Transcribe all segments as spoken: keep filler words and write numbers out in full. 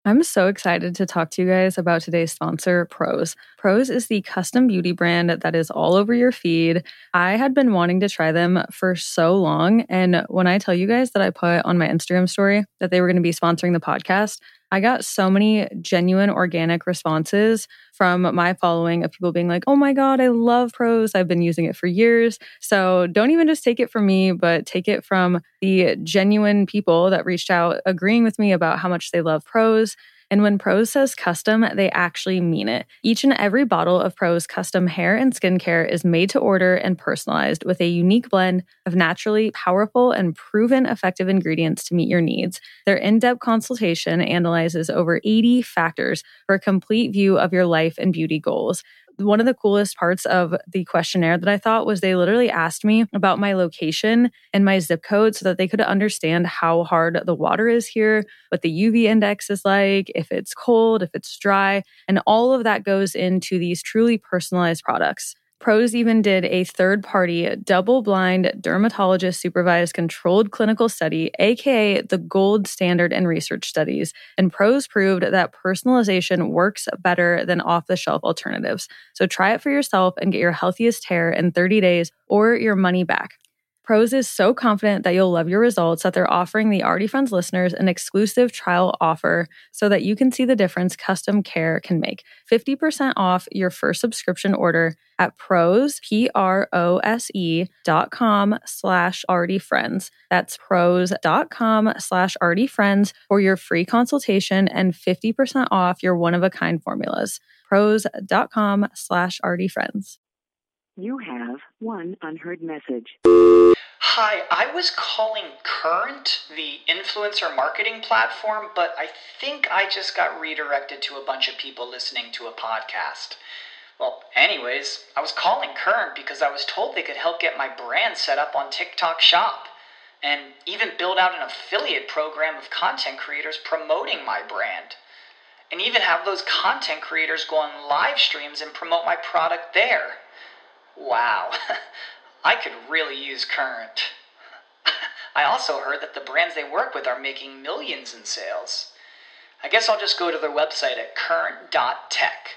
I'm so excited to talk to you guys about today's sponsor, Prose. Prose is the custom beauty brand that is all over your feed. I had been wanting to try them for so long. And when I tell you guys that I put on my Instagram story that they were going to be sponsoring the podcast, I got so many genuine organic responses from my following of people being like, oh my God, I love Prose. I've been using it for years. So don't even just take it from me, but take it from the genuine people that reached out agreeing with me about how much they love Prose. And when Prose says custom, they actually mean it. Each and every bottle of Prose custom hair and skincare is made to order and personalized with a unique blend of naturally powerful and proven effective ingredients to meet your needs. Their in-depth consultation analyzes over eighty factors for a complete view of your life and beauty goals. One of the coolest parts of the questionnaire that I thought was they literally asked me about my location and my zip code so that they could understand how hard the water is here, what the U V index is like, if it's cold, if it's dry, and all of that goes into these truly personalized products. Prose even did a third-party, double-blind, dermatologist-supervised controlled clinical study, aka the gold standard in research studies, and Prose proved that personalization works better than off-the-shelf alternatives. So try it for yourself and get your healthiest hair in thirty days or your money back. Prose is so confident that you'll love your results that they're offering the Already Friends listeners an exclusive trial offer so that you can see the difference custom care can make. fifty percent off your first subscription order at prose, P-R-O-S-E dot com slash already friends. That's prose dot com slash already friends for your free consultation and fifty percent off your one-of-a-kind formulas. prose dot com slash already friends. You have one unheard message. Hi, I was calling Current, the influencer marketing platform, but I think I just got redirected to a bunch of people listening to a podcast. Well, anyways, I was calling Current because I was told they could help get my brand set up on TikTok Shop and even build out an affiliate program of content creators promoting my brand. And even have those content creators go on live streams and promote my product there. Wow, I could really use Current. I also heard that the brands they work with are making millions in sales. I guess I'll just go to their website at current dot tech.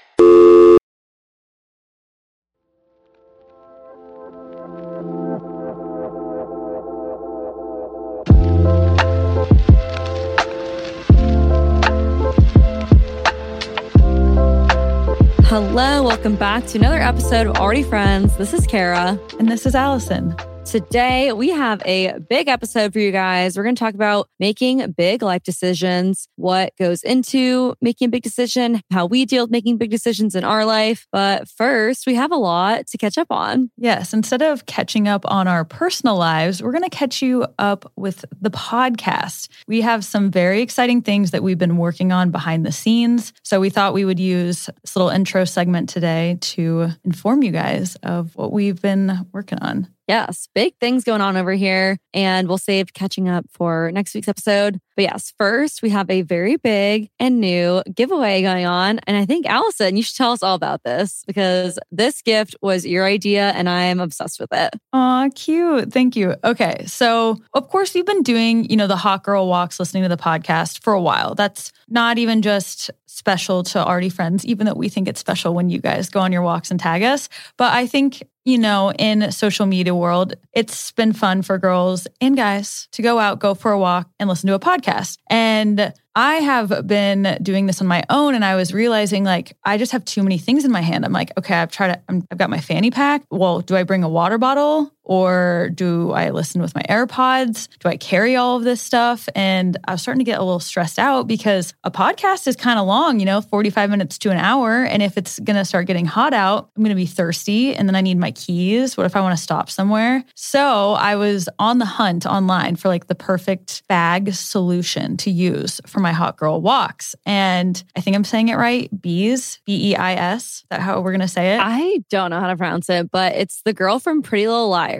Hello, welcome back to another episode of Already Friends. This is Kara. And this is Allison. Today, we have a big episode for you guys. We're going to talk about making big life decisions, what goes into making a big decision, how we deal with making big decisions in our life. But first, we have a lot to catch up on. Yes, instead of catching up on our personal lives, we're going to catch you up with the podcast. We have some very exciting things that we've been working on behind the scenes. So we thought we would use this little intro segment today to inform you guys of what we've been working on. Yes, big things going on over here, and we'll save catching up for next week's episode. But yes, first, we have a very big and new giveaway going on. And I think, Allison, you should tell us all about this because this gift was your idea and I'm obsessed with it. Aw, cute. Thank you. Okay. So, of course, we've been doing, you know, the Hot Girl Walks, listening to the podcast for a while. That's not even just special to Already Friends, even though we think it's special when you guys go on your walks and tag us. But I think, you know, in social media world, it's been fun for girls and guys to go out, go for a walk and listen to a podcast. And I have been doing this on my own, and I was realizing like I just have too many things in my hand. I'm like, okay, I've tried to, I'm, I've got my fanny pack. Well, do I bring a water bottle or do I listen with my AirPods? Do I carry all of this stuff? And I was starting to get a little stressed out because a podcast is kind of long, you know, forty-five minutes to an hour. And if it's going to start getting hot out, I'm going to be thirsty and then I need my keys. What if I want to stop somewhere? So I was on the hunt online for like the perfect bag solution to use for my hot girl walks. And I think I'm saying it right. Bees, B E I S. Is that how we're going to say it? I don't know how to pronounce it, but it's the girl from Pretty Little Liars.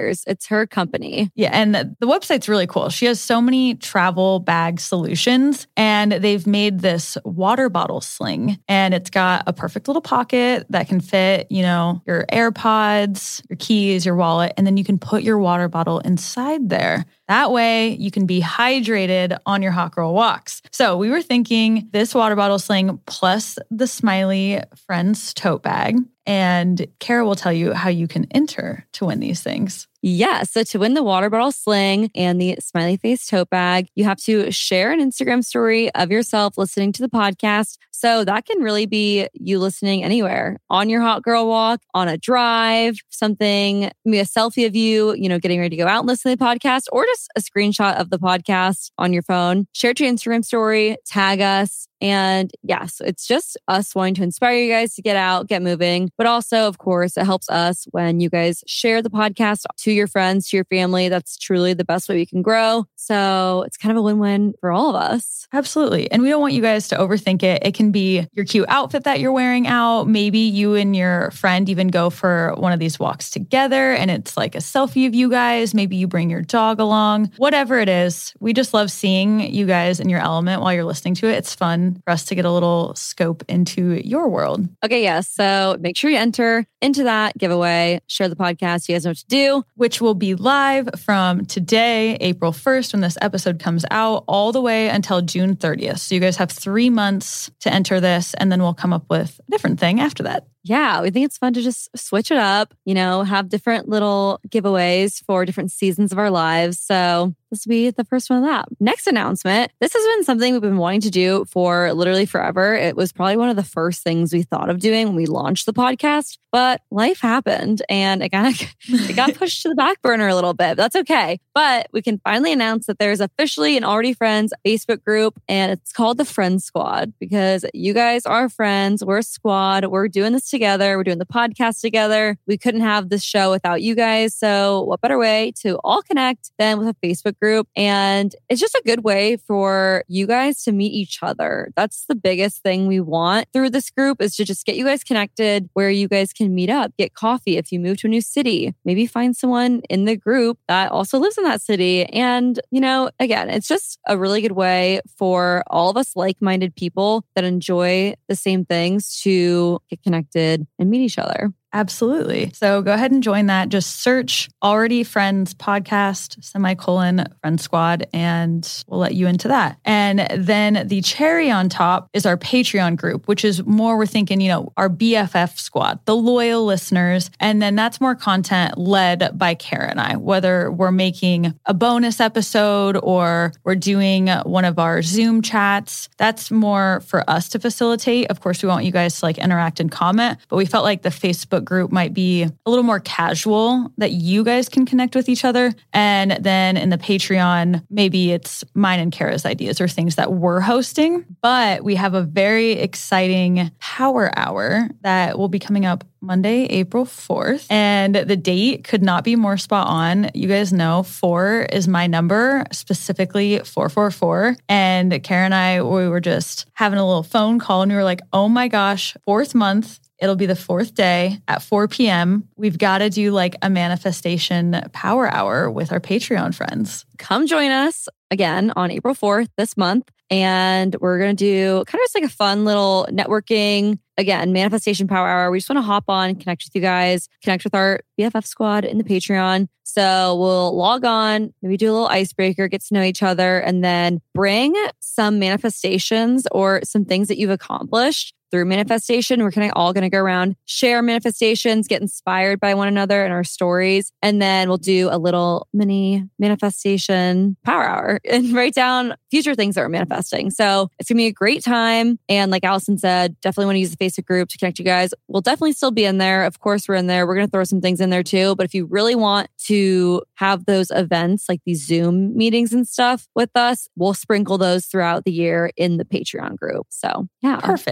Inspires. It's her company. Yeah, and the, the website's really cool. She has so many travel bag solutions, and they've made this water bottle sling, and it's got a perfect little pocket that can fit, you know, your AirPods, your keys, your wallet, and then you can put your water bottle inside there. That way you can be hydrated on your hot girl walks. So we were thinking this water bottle sling plus the Smiley Friends tote bag. And Kara will tell you how you can enter to win these things. Yeah. So to win the water bottle sling and the smiley face tote bag, you have to share an Instagram story of yourself listening to the podcast. So that can really be you listening anywhere on your hot girl walk, on a drive, something, maybe a selfie of you, you know, getting ready to go out and listen to the podcast, or just a screenshot of the podcast on your phone. Share it to your Instagram story, tag us. And yes, it's just us wanting to inspire you guys to get out, get moving. But also, of course, it helps us when you guys share the podcast to your friends, to your family. That's truly the best way we can grow. So it's kind of a win-win for all of us. Absolutely. And we don't want you guys to overthink it. It can be your cute outfit that you're wearing out. Maybe you and your friend even go for one of these walks together and it's like a selfie of you guys. Maybe you bring your dog along. Whatever it is, we just love seeing you guys in your element while you're listening to it. It's fun for us to get a little scope into your world. Okay, yes. So make sure you enter into that giveaway. Share the podcast. You guys know what to do. Which will be live from today, April first, when this episode comes out, all the way until June thirtieth. So you guys have three months to enter this, and then we'll come up with a different thing after that. Yeah, we think it's fun to just switch it up, you know, have different little giveaways for different seasons of our lives. So this will be the first one of that. Next announcement. This has been something we've been wanting to do for literally forever. It was probably one of the first things we thought of doing when we launched the podcast, but life happened and it kind of it got pushed to the back burner a little bit. But that's okay. But we can finally announce that there's officially an Already Friends Facebook group, and it's called the Friend Squad because you guys are friends. We're a squad. We're doing this together. We're doing the podcast together. We couldn't have this show without you guys. So what better way to all connect than with a Facebook group? And it's just a good way for you guys to meet each other. That's the biggest thing we want through this group, is to just get you guys connected where you guys can meet up, get coffee if you move to a new city, maybe find someone in the group that also lives in that city. And, you know, again, it's just a really good way for all of us like-minded people that enjoy the same things to get connected and meet each other. Absolutely. So go ahead and join that. Just search Already Friends Podcast, semicolon Friend Squad, and we'll let you into that. And then the cherry on top is our Patreon group, which is more, we're thinking, you know, our B F F squad, the loyal listeners. And then that's more content led by Kara and I, whether we're making a bonus episode or we're doing one of our Zoom chats. That's more for us to facilitate. Of course, we want you guys to like interact and comment, but we felt like the Facebook group might be a little more casual, that you guys can connect with each other. And then in the Patreon, maybe it's mine and Kara's ideas or things that we're hosting. But we have a very exciting power hour that will be coming up Monday, April fourth. And the date could not be more spot on. You guys know four is my number, specifically four four four. And Kara and I, we were just having a little phone call and we were like, oh my gosh, fourth month. It'll be the fourth day at four p.m. We've got to do like a manifestation power hour with our Patreon friends. Come join us again on April fourth this month. And we're going to do kind of just like a fun little networking, again, manifestation power hour. We just want to hop on, connect with you guys, connect with our B F F squad in the Patreon. So we'll log on, maybe do a little icebreaker, get to know each other, and then bring some manifestations or some things that you've accomplished through manifestation. We're kind of all going to go around, share manifestations, get inspired by one another and our stories. And then we'll do a little mini manifestation power hour and write down future things that we're manifesting. So it's going to be a great time. And like Allison said, definitely want to use the Facebook group to connect you guys. We'll definitely still be in there. Of course, we're in there. We're going to throw some things in there too. But if you really want to have those events, like these Zoom meetings and stuff with us, we'll sprinkle those throughout the year in the Patreon group. So yeah. Perfect. So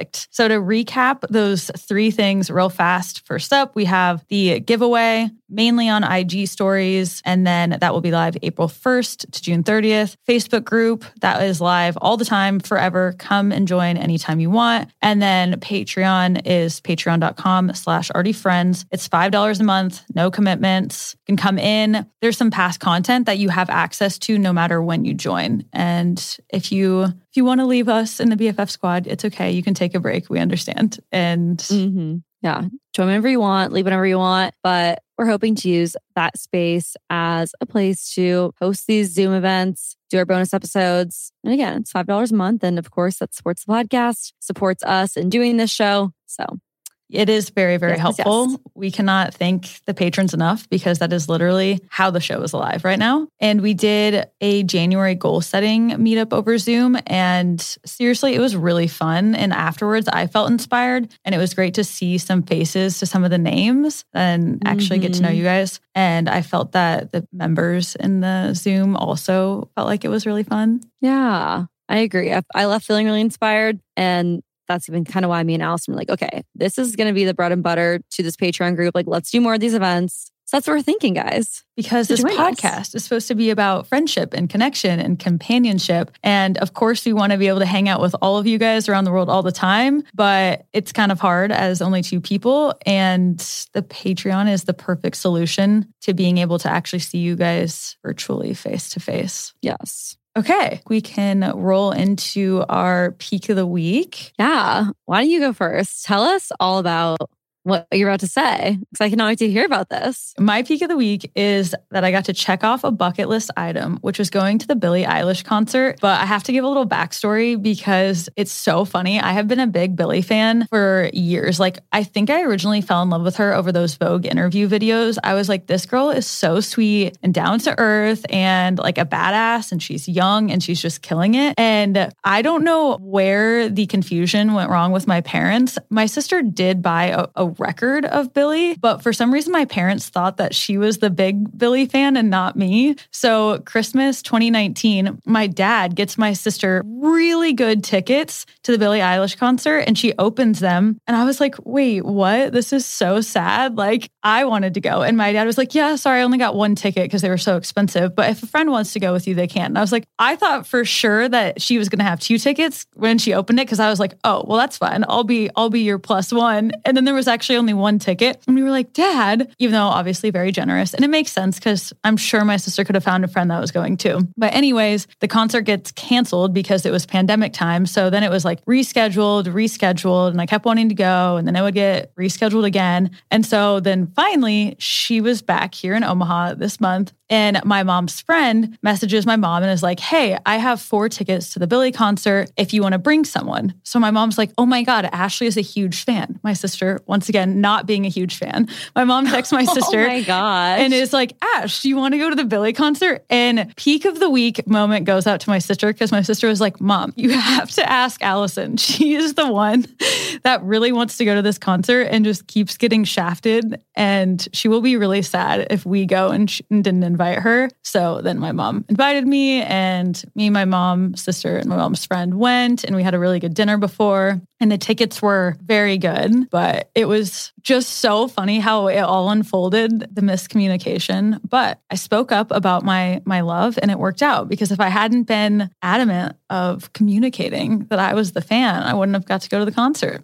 to recap those three things real fast, first up, we have the giveaway, mainly on I G stories, and then that will be live April first to June thirtieth. Facebook group, that is live all the time, forever. Come and join anytime you want. And then Patreon is patreon.com slash artyfriends. It's five dollars a month, no commitments. You can come in. There's some past content that you have access to no matter when you join. And if you if you want to leave us in the B F F squad, it's okay. You can take a break. We understand. And mm-hmm. yeah, join whenever you want, leave whenever you want. But we're hoping to use that space as a place to host these Zoom events, do our bonus episodes. And again, it's five dollars a month. And of course, that supports the podcast, supports us in doing this show. So it is very, very yes, helpful. Yes. We cannot thank the patrons enough because that is literally how the show is alive right now. And we did a January goal setting meetup over Zoom. And seriously, it was really fun. And afterwards, I felt inspired. And it was great to see some faces to some of the names and actually mm-hmm. get to know you guys. And I felt that the members in the Zoom also felt like it was really fun. Yeah, I agree. I, I left feeling really inspired. And that's even kind of why me and Allison were like, okay, this is going to be the bread and butter to this Patreon group. Like, let's do more of these events. So that's what we're thinking, guys. Because this podcast us. is supposed to be about friendship and connection and companionship. And of course, we want to be able to hang out with all of you guys around the world all the time. But it's kind of hard as only two people. And the Patreon is the perfect solution to being able to actually see you guys virtually face to face. Yes. Okay, we can roll into our peak of the week. Yeah. Why don't you go first? Tell us all about what you're about to say, because I cannot wait to hear about this. My peak of the week is that I got to check off a bucket list item, which was going to the Billie Eilish concert. But I have to give a little backstory because it's so funny. I have been a big Billie fan for years. Like, I think I originally fell in love with her over those Vogue interview videos. I was like, this girl is so sweet and down to earth and like a badass, and she's young and she's just killing it. And I don't know where the confusion went wrong with my parents. My sister did buy a, a record of Billie, but for some reason my parents thought that she was the big Billie fan and not me. So Christmas twenty nineteen, my dad gets my sister really good tickets to the Billie Eilish concert, and she opens them. And I was like, wait, what? This is so sad. Like, I wanted to go. And my dad was like, yeah, sorry, I only got one ticket because they were so expensive. But if a friend wants to go with you, they can. And I was like, I thought for sure that she was going to have two tickets when she opened it, because I was like, oh, well, that's fine. I'll be, I'll be your plus one. And then there was actually only one ticket. And we were like, Dad, even though obviously very generous. And it makes sense because I'm sure my sister could have found a friend that was going too. But anyways, the concert gets canceled because it was pandemic time. So then it was like rescheduled, rescheduled, and I kept wanting to go. And then it would get rescheduled again. And so then finally, she was back here in Omaha this month. And my mom's friend messages my mom and is like, hey, I have four tickets to the Billie concert if you want to bring someone. So my mom's like, oh my God, Ashley is a huge fan. My sister, once again, not being a huge fan. My mom texts my sister oh my gosh. and is like, Ash, do you want to go to the Billie concert? And peak of the week moment goes out to my sister because my sister was like, Mom, you have to ask Allison. She is the one that really wants to go to this concert and just keeps getting shafted. And she will be really sad if we go and, sh- and didn't invite her. So then my mom invited me, and me, my mom, sister, and my mom's friend went, and we had a really good dinner before. And the tickets were very good, but it was just so funny how it all unfolded, the miscommunication. But I spoke up about my my love, and it worked out, because if I hadn't been adamant of communicating that I was the fan, I wouldn't have got to go to the concert.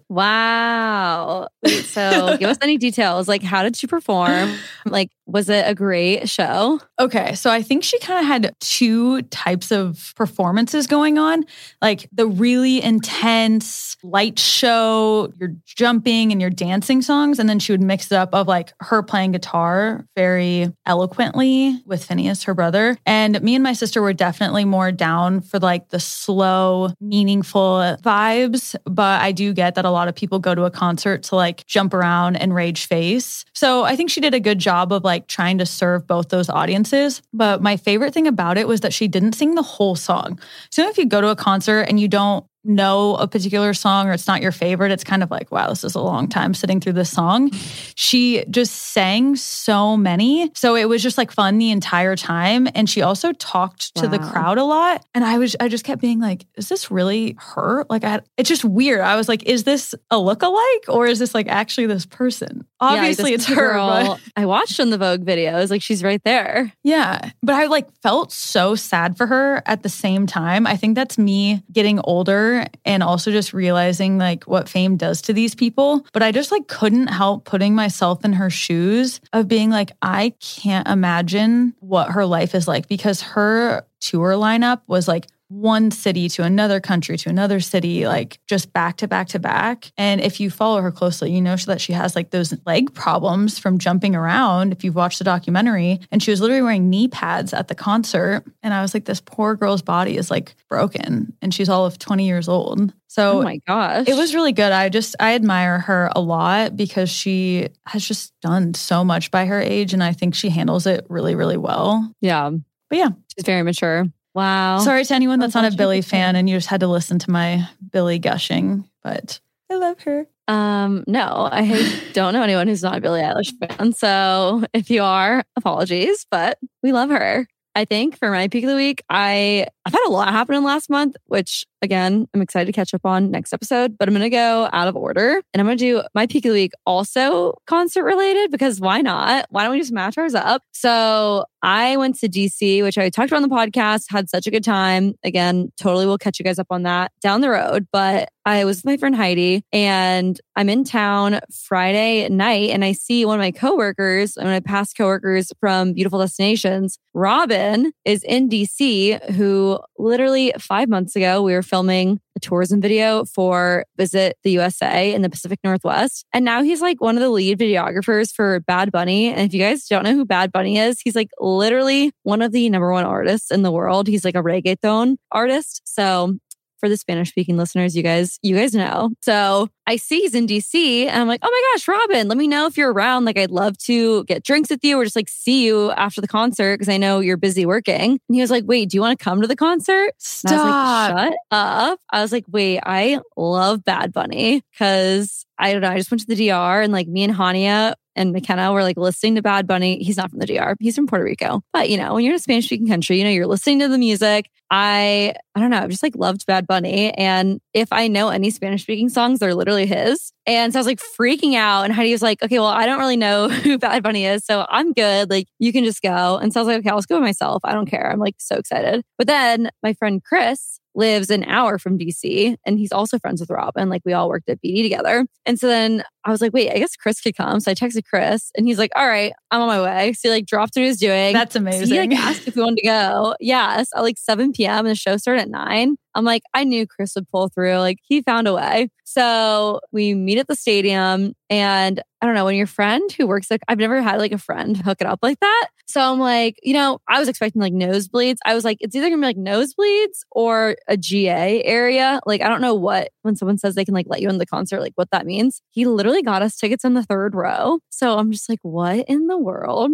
Wow. Wait, so give us any details. Like, how did she perform? Like, was it a great show? Okay, so I think she kind of had two types of performances going on. Like the really intense light show, you're jumping and you're dancing songs. And then she would mix it up of like her playing guitar very eloquently with Phineas, her brother. And me and my sister were definitely more down for like the slow, meaningful vibes. But I do get that a lot of people go to a concert to like jump around and rage face. So I think she did a good job of like trying to serve both those audiences. But my favorite thing about it was that she didn't sing the whole song. So if you go to a concert and you don't know a particular song or it's not your favorite, it's kind of like, wow, this is a long time sitting through this song. She just sang so many. So it was just like fun the entire time. And she also talked to wow. the crowd a lot. And I was, I just kept being like, is this really her? Like, I, it's just weird. I was like, is this a lookalike or is this like actually this person? Obviously yeah, it's her. But I watched on the Vogue videos. Like she's right there. Yeah. But I like felt so sad for her at the same time. I think that's me getting older and also just realizing like what fame does to these people. But I just like couldn't help putting myself in her shoes of being like, I can't imagine what her life is like, because her tour lineup was like one city to another country to another city, like just back to back to back. And if you follow her closely, you know that she has like those leg problems from jumping around. If you've watched the documentary, and she was literally wearing knee pads at the concert. And I was like, this poor girl's body is like broken and she's all of twenty years old. So oh my gosh, it was really good. I just, I admire her a lot because she has just done so much by her age. And I think she handles it really, really well. Yeah. But yeah. She's very mature. Wow. Sorry to anyone that's not a Billie fan and you just had to listen to my Billie gushing, but I love her. Um, no, I don't know anyone who's not a Billie Eilish fan. So if you are, apologies, but we love her. I think for my peak of the week, I, I've had a lot happen in last month, which again, I'm excited to catch up on next episode, but I'm going to go out of order and I'm going to do my peak of the week also concert related, because why not? Why don't we just match ours up? So I went to D C, which I talked about on the podcast, had such a good time. Again, totally will catch you guys up on that down the road, but I was with my friend Heidi and I'm in town Friday night and I see one of my coworkers, one of my past coworkers from Beautiful Destinations, Robin, is in D C, who literally five months ago, we were filming a tourism video for Visit the U S A in the Pacific Northwest. And now he's like one of the lead videographers for Bad Bunny. And if you guys don't know who Bad Bunny is, he's like literally one of the number one artists in the world. He's like a reggaeton artist. So for the Spanish speaking listeners, you guys, you guys know. So I see he's in D C and I'm like, oh my gosh, Robin, let me know if you're around. Like, I'd love to get drinks with you or just like see you after the concert because I know you're busy working. And he was like, wait, do you want to come to the concert? Stop. And I was like, shut up. I was like, wait, I love Bad Bunny because I don't know. I just went to the D R and like me and Hania and McKenna were like listening to Bad Bunny. He's not from the D R. He's from Puerto Rico. But you know, when you're in a Spanish speaking country, you know, you're listening to the music. I, I don't know. I've just like loved Bad Bunny. And if I know any Spanish speaking songs, they're literally his. And so I was like freaking out. And Heidi was like, okay, well, I don't really know who Bad Bunny is. So I'm good. Like you can just go. And so I was like, okay, I'll just go by myself. I don't care. I'm like so excited. But then my friend Chris lives an hour from D C and he's also friends with Robin. Like we all worked at B D together. And so then I was like, wait, I guess Chris could come. So I texted Chris and he's like, all right, I'm on my way. So he like dropped what he was doing. That's amazing. So he like asked if we wanted to go. Yes, at like seven p.m. and the show started at nine. I'm like, I knew Chris would pull through. Like he found a way. So we meet at the stadium and I don't know, when your friend who works like, I've never had like a friend hook it up like that. So I'm like, you know, I was expecting like nosebleeds. I was like, it's either gonna be like nosebleeds or a G A area. Like, I don't know what, when someone says they can like let you in the concert, like what that means. He literally got us tickets in the third row. So I'm just like, what in the world?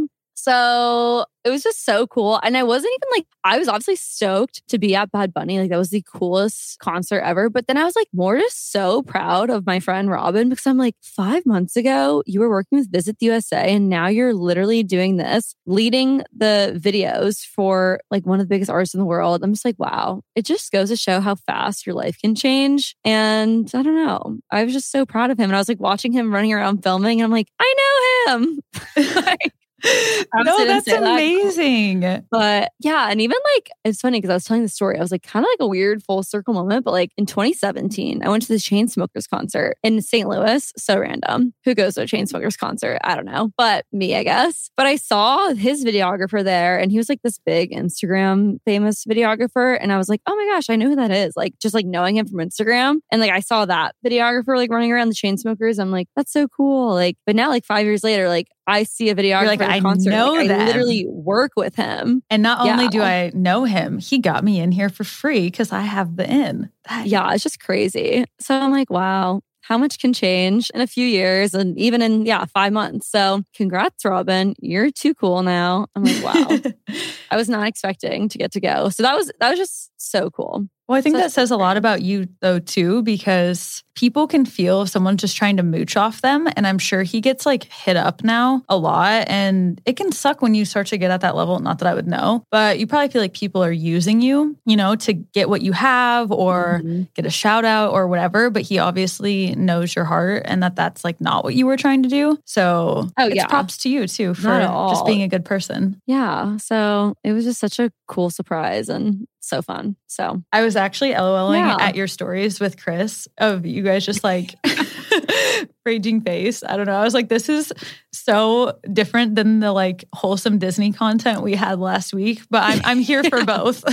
So it was just so cool. And I wasn't even like, I was obviously stoked to be at Bad Bunny. Like that was the coolest concert ever. But then I was like more just so proud of my friend Robin because I'm like, five months ago, you were working with Visit the U S A and now you're literally doing this, leading the videos for like one of the biggest artists in the world. I'm just like, wow, it just goes to show how fast your life can change. And I don't know, I was just so proud of him. And I was like watching him running around filming and I'm like, I know him. like, no, that's amazing. That. But yeah, and even like, it's funny because I was telling the story. I was like kind of like a weird full circle moment. But like in twenty seventeen, I went to the Chainsmokers concert in Saint Louis. So random. Who goes to a Chainsmokers concert? I don't know. But me, I guess. But I saw his videographer there and he was like this big Instagram famous videographer. And I was like, oh my gosh, I know who that is. Like just like knowing him from Instagram. And like I saw that videographer like running around the Chainsmokers. I'm like, that's so cool. Like, but now like five years later, like I see a videographer like, at a I concert. know like, them. I literally work with him. And not only yeah. do I know him, he got me in here for free because I have the in. That- yeah, it's just crazy. So I'm like, wow, how much can change in a few years and even in, yeah, five months. So congrats, Robin. You're too cool now. I'm like, wow. I was not expecting to get to go. So that was, that was just so cool. Well, I think Such that says a lot about you, though, too, because people can feel if someone's just trying to mooch off them. And I'm sure he gets like hit up now a lot. And it can suck when you start to get at that level. Not that I would know, but you probably feel like people are using you, you know, to get what you have or mm-hmm. get a shout out or whatever. But he obviously knows your heart and that that's like not what you were trying to do. So oh, it's yeah. props to you, too, for just being a good person. Yeah. So it was just such a cool surprise and so fun. So I was actually LOLing yeah. at your stories with Chris of you guys just like raging face. I don't know. I was like, this is so different than the like wholesome Disney content we had last week, but I'm I'm here for both.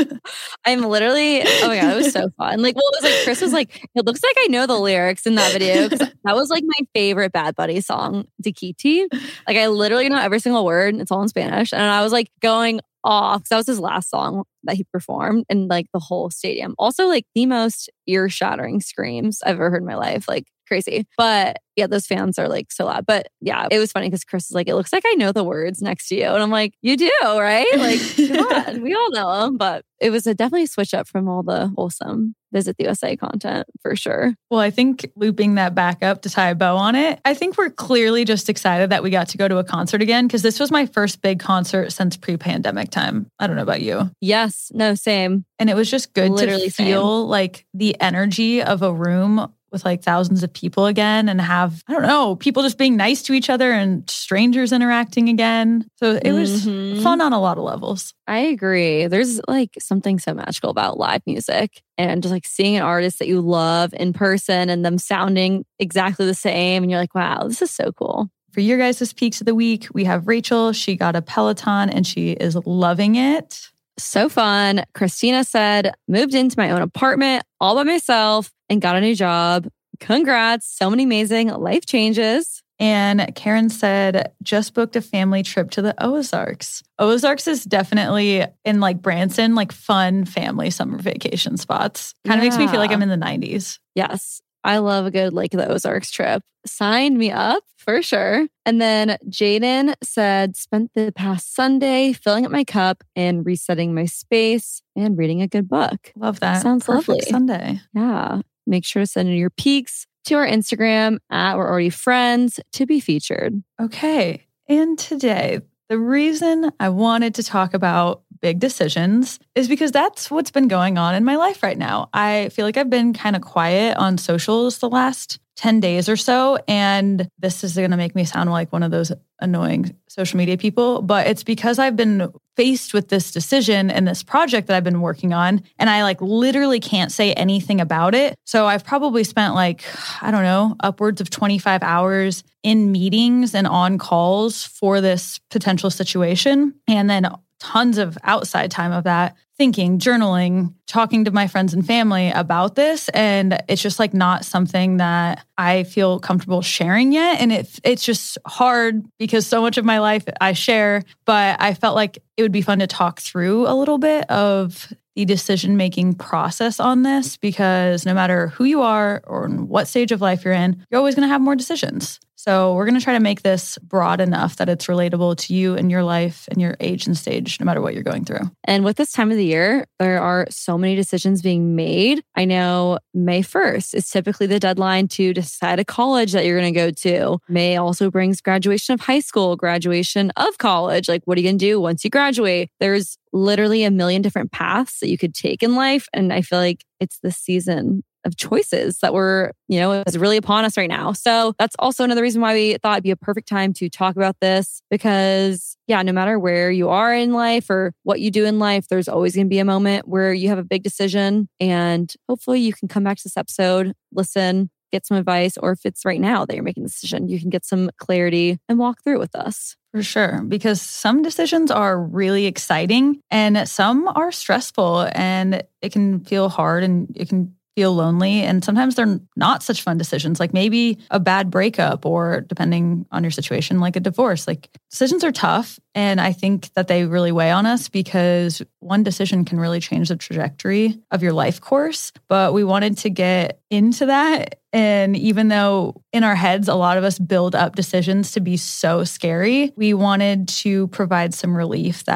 I'm literally, oh my God, it was so fun. Like, well, it was like, Chris was like, it looks like I know the lyrics in that video. Cause that was like my favorite Bad Bunny song, Tikiti. Like I literally know every single word. It's all in Spanish. And I was like going off because that was his last song that he performed in like the whole stadium. Also like the most ear-shattering screams I've ever heard in my life. Like crazy. But yeah, those fans are like so loud. But yeah, it was funny because Chris is like, it looks like I know the words next to you. And I'm like, you do, right? Like, come on, we all know them. But it was a definitely switch up from all the wholesome Visit the U S A content for sure. Well, I think looping that back up to tie a bow on it, I think we're clearly just excited that we got to go to a concert again because this was my first big concert since pre-pandemic time. I don't know about you. Yes, no, same. And it was just good Literally to feel same. like the energy of a room with like thousands of people again and have, I don't know, people just being nice to each other and strangers interacting again. So it was mm-hmm. fun on a lot of levels. I agree. There's like something so magical about live music and just like seeing an artist that you love in person and them sounding exactly the same. And you're like, wow, this is so cool. For your guys' peaks of the week, we have Rachel. She got a Peloton and she is loving it. So fun. Christina said, moved into my own apartment all by myself and got a new job. Congrats. So many amazing life changes. And Karen said, just booked a family trip to the Ozarks. Ozarks is definitely in like Branson, like fun family summer vacation spots. Kind of yeah. makes me feel like I'm in the nineties. Yes. I love a good Lake of the Ozarks trip. Sign me up for sure. And then Jaden said, spent the past Sunday filling up my cup and resetting my space and reading a good book. Love that. Sounds Perfect lovely. Sunday. Yeah. Make sure to send in your peaks to our Instagram at We're Already Friends to be featured. Okay. And today, the reason I wanted to talk about big decisions is because that's what's been going on in my life right now. I feel like I've been kind of quiet on socials the last ten days or so. And this is going to make me sound like one of those annoying social media people, but it's because I've been faced with this decision and this project that I've been working on. And I like literally can't say anything about it. So I've probably spent like, I don't know, upwards of twenty-five hours in meetings and on calls for this potential situation. And then tons of outside time of that, thinking, journaling, talking to my friends and family about this. And it's just like not something that I feel comfortable sharing yet. And it, it's just hard because so much of my life I share, but I felt like it would be fun to talk through a little bit of the decision-making process on this, because no matter who you are or in what stage of life you're in, you're always going to have more decisions. So we're going to try to make this broad enough that it's relatable to you and your life and your age and stage, no matter what you're going through. And with this time of the year, there are so many decisions being made. I know May first is typically the deadline to decide a college that you're going to go to. May also brings graduation of high school, graduation of college. Like, what are you going to do once you graduate? There's literally a million different paths that you could take in life. And I feel like it's the season of choices that we're, you know, is really upon us right now. So that's also another reason why we thought it'd be a perfect time to talk about this, because yeah, no matter where you are in life or what you do in life, there's always going to be a moment where you have a big decision, and hopefully you can come back to this episode, listen, get some advice, or if it's right now that you're making the decision, you can get some clarity and walk through it with us. For sure, because some decisions are really exciting and some are stressful, and it can feel hard and it can feel lonely. And sometimes they're not such fun decisions, like maybe a bad breakup, or depending on your situation, like a divorce. Like decisions are tough. And I think that they really weigh on us because one decision can really change the trajectory of your life course. But we wanted to get into that. And even though in our heads, a lot of us build up decisions to be so scary, we wanted to provide some relief that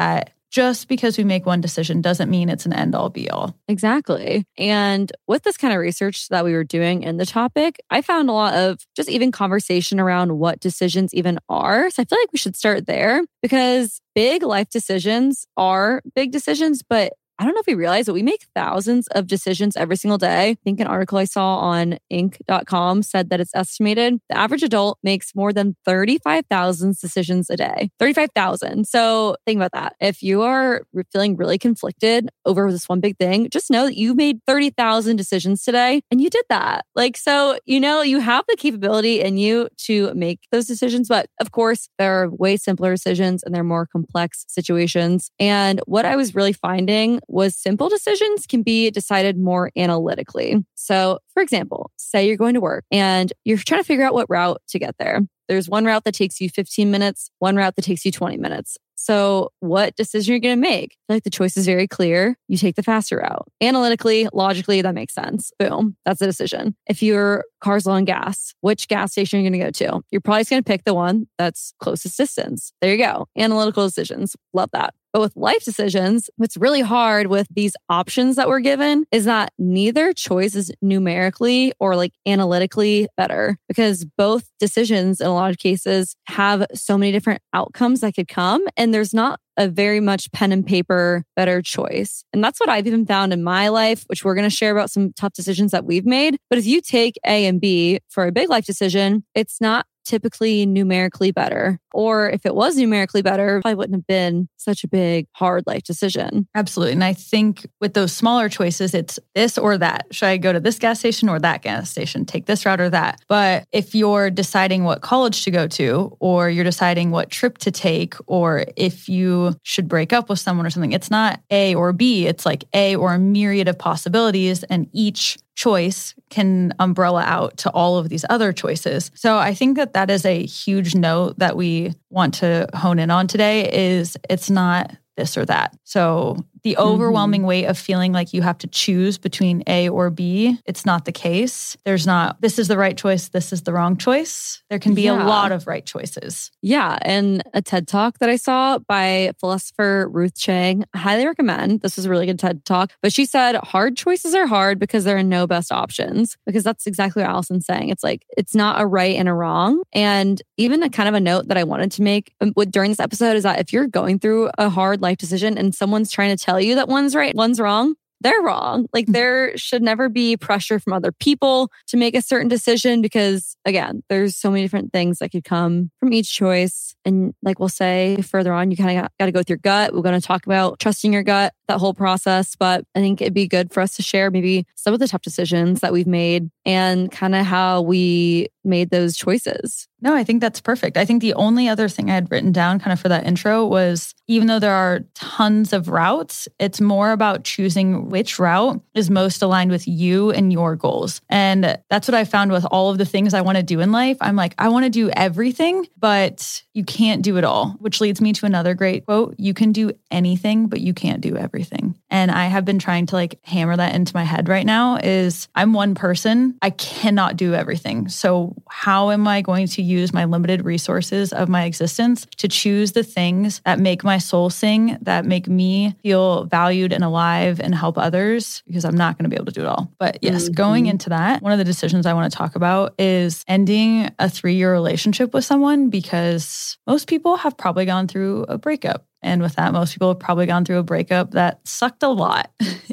just because we make one decision doesn't mean it's an end all be all. Exactly. And with this kind of research that we were doing in the topic, I found a lot of just even conversation around what decisions even are. So I feel like we should start there because big life decisions are big decisions, but I don't know if we realize that we make thousands of decisions every single day. I think an article I saw on inc dot com said that it's estimated the average adult makes more than thirty-five thousand decisions a day. thirty-five thousand. So think about that. If you are feeling really conflicted over this one big thing, just know that you made thirty thousand decisions today and you did that. Like, so, you know, you have the capability in you to make those decisions. But of course, there are way simpler decisions and they're more complex situations. And what I was really finding was simple decisions can be decided more analytically. So, for example, say you're going to work and you're trying to figure out what route to get there. There's one route that takes you fifteen minutes, one route that takes you twenty minutes. So what decision you're going to make? I feel like the choice is very clear. You take the faster route. Analytically, logically, that makes sense. Boom. That's a decision. If your car's low on gas, which gas station are you going to go to? You're probably going to pick the one that's closest distance. There you go. Analytical decisions. Love that. But with life decisions, what's really hard with these options that we're given is that neither choice is numerically or like analytically better because both decisions in a lot of cases have so many different outcomes that could come. And there's not a very much pen and paper better choice. And that's what I've even found in my life, which we're going to share about some tough decisions that we've made. But if you take A and B for a big life decision, it's not typically numerically better. Or if it was numerically better, it probably wouldn't have been such a big, hard life decision. Absolutely. And I think with those smaller choices, it's this or that. Should I go to this gas station or that gas station? Take this route or that. But if you're deciding what college to go to, or you're deciding what trip to take, or if you should break up with someone or something, it's not A or B. It's like A or a myriad of possibilities. And each choice can umbrella out to all of these other choices. So I think that that is a huge note that we want to hone in on today is it's not this or that. So the overwhelming mm-hmm. weight of feeling like you have to choose between A or B, it's not the case. There's not, this is the right choice, this is the wrong choice. There can be yeah. a lot of right choices. Yeah. And a TED Talk that I saw by philosopher Ruth Chang, I highly recommend. This was a really good TED Talk. But she said, hard choices are hard because there are no best options. Because that's exactly what Allison's saying. It's like, it's not a right and a wrong. And even a kind of a note that I wanted to make during this episode is that if you're going through a hard life decision and someone's trying to tell you that one's right, one's wrong, they're wrong. Like there should never be pressure from other people to make a certain decision because again, there's so many different things that could come from each choice. And like we'll say further on, you kind of got, got to go with your gut. We're going to talk about trusting your gut, that whole process. But I think it'd be good for us to share maybe some of the tough decisions that we've made and kind of how we made those choices. No, I think that's perfect. I think the only other thing I had written down kind of for that intro was even though there are tons of routes, it's more about choosing which route is most aligned with you and your goals. And that's what I found with all of the things I want to do in life. I'm like, I want to do everything, but you can't do it all, which leads me to another great quote. You can do anything, but you can't do everything. And I have been trying to like hammer that into my head right now is I'm one person. I cannot do everything. So how am I going to use my limited resources of my existence to choose the things that make my soul sing, that make me feel valued and alive and help others? Because I'm not going to be able to do it all. But yes, mm-hmm. going into that, one of the decisions I want to talk about is ending a three-year relationship with someone because most people have probably gone through a breakup. And with that, most people have probably gone through a breakup that sucked a lot.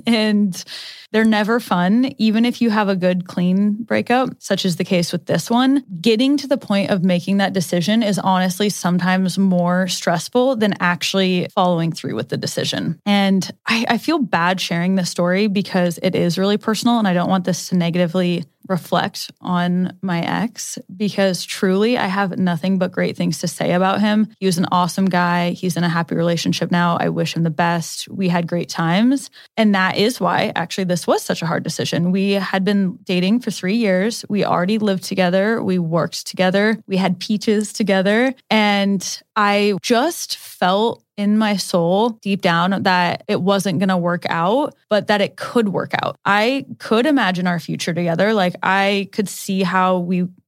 And they're never fun, even if you have a good, clean breakup, such is the case with this one. Getting to the point of making that decision is honestly sometimes more stressful than actually following through with the decision. And I, I feel bad sharing this story because it is really personal and I don't want this to negatively reflect on my ex because truly I have nothing but great things to say about him. He was an awesome guy. He's in a happy relationship now. I wish him the best. We had great times. And that is why actually this was such a hard decision. We had been dating for three years. We already lived together. We worked together. We had peaches together. And I just felt in my soul deep down that it wasn't going to work out, but that it could work out. I could imagine our future together. Like I could see how we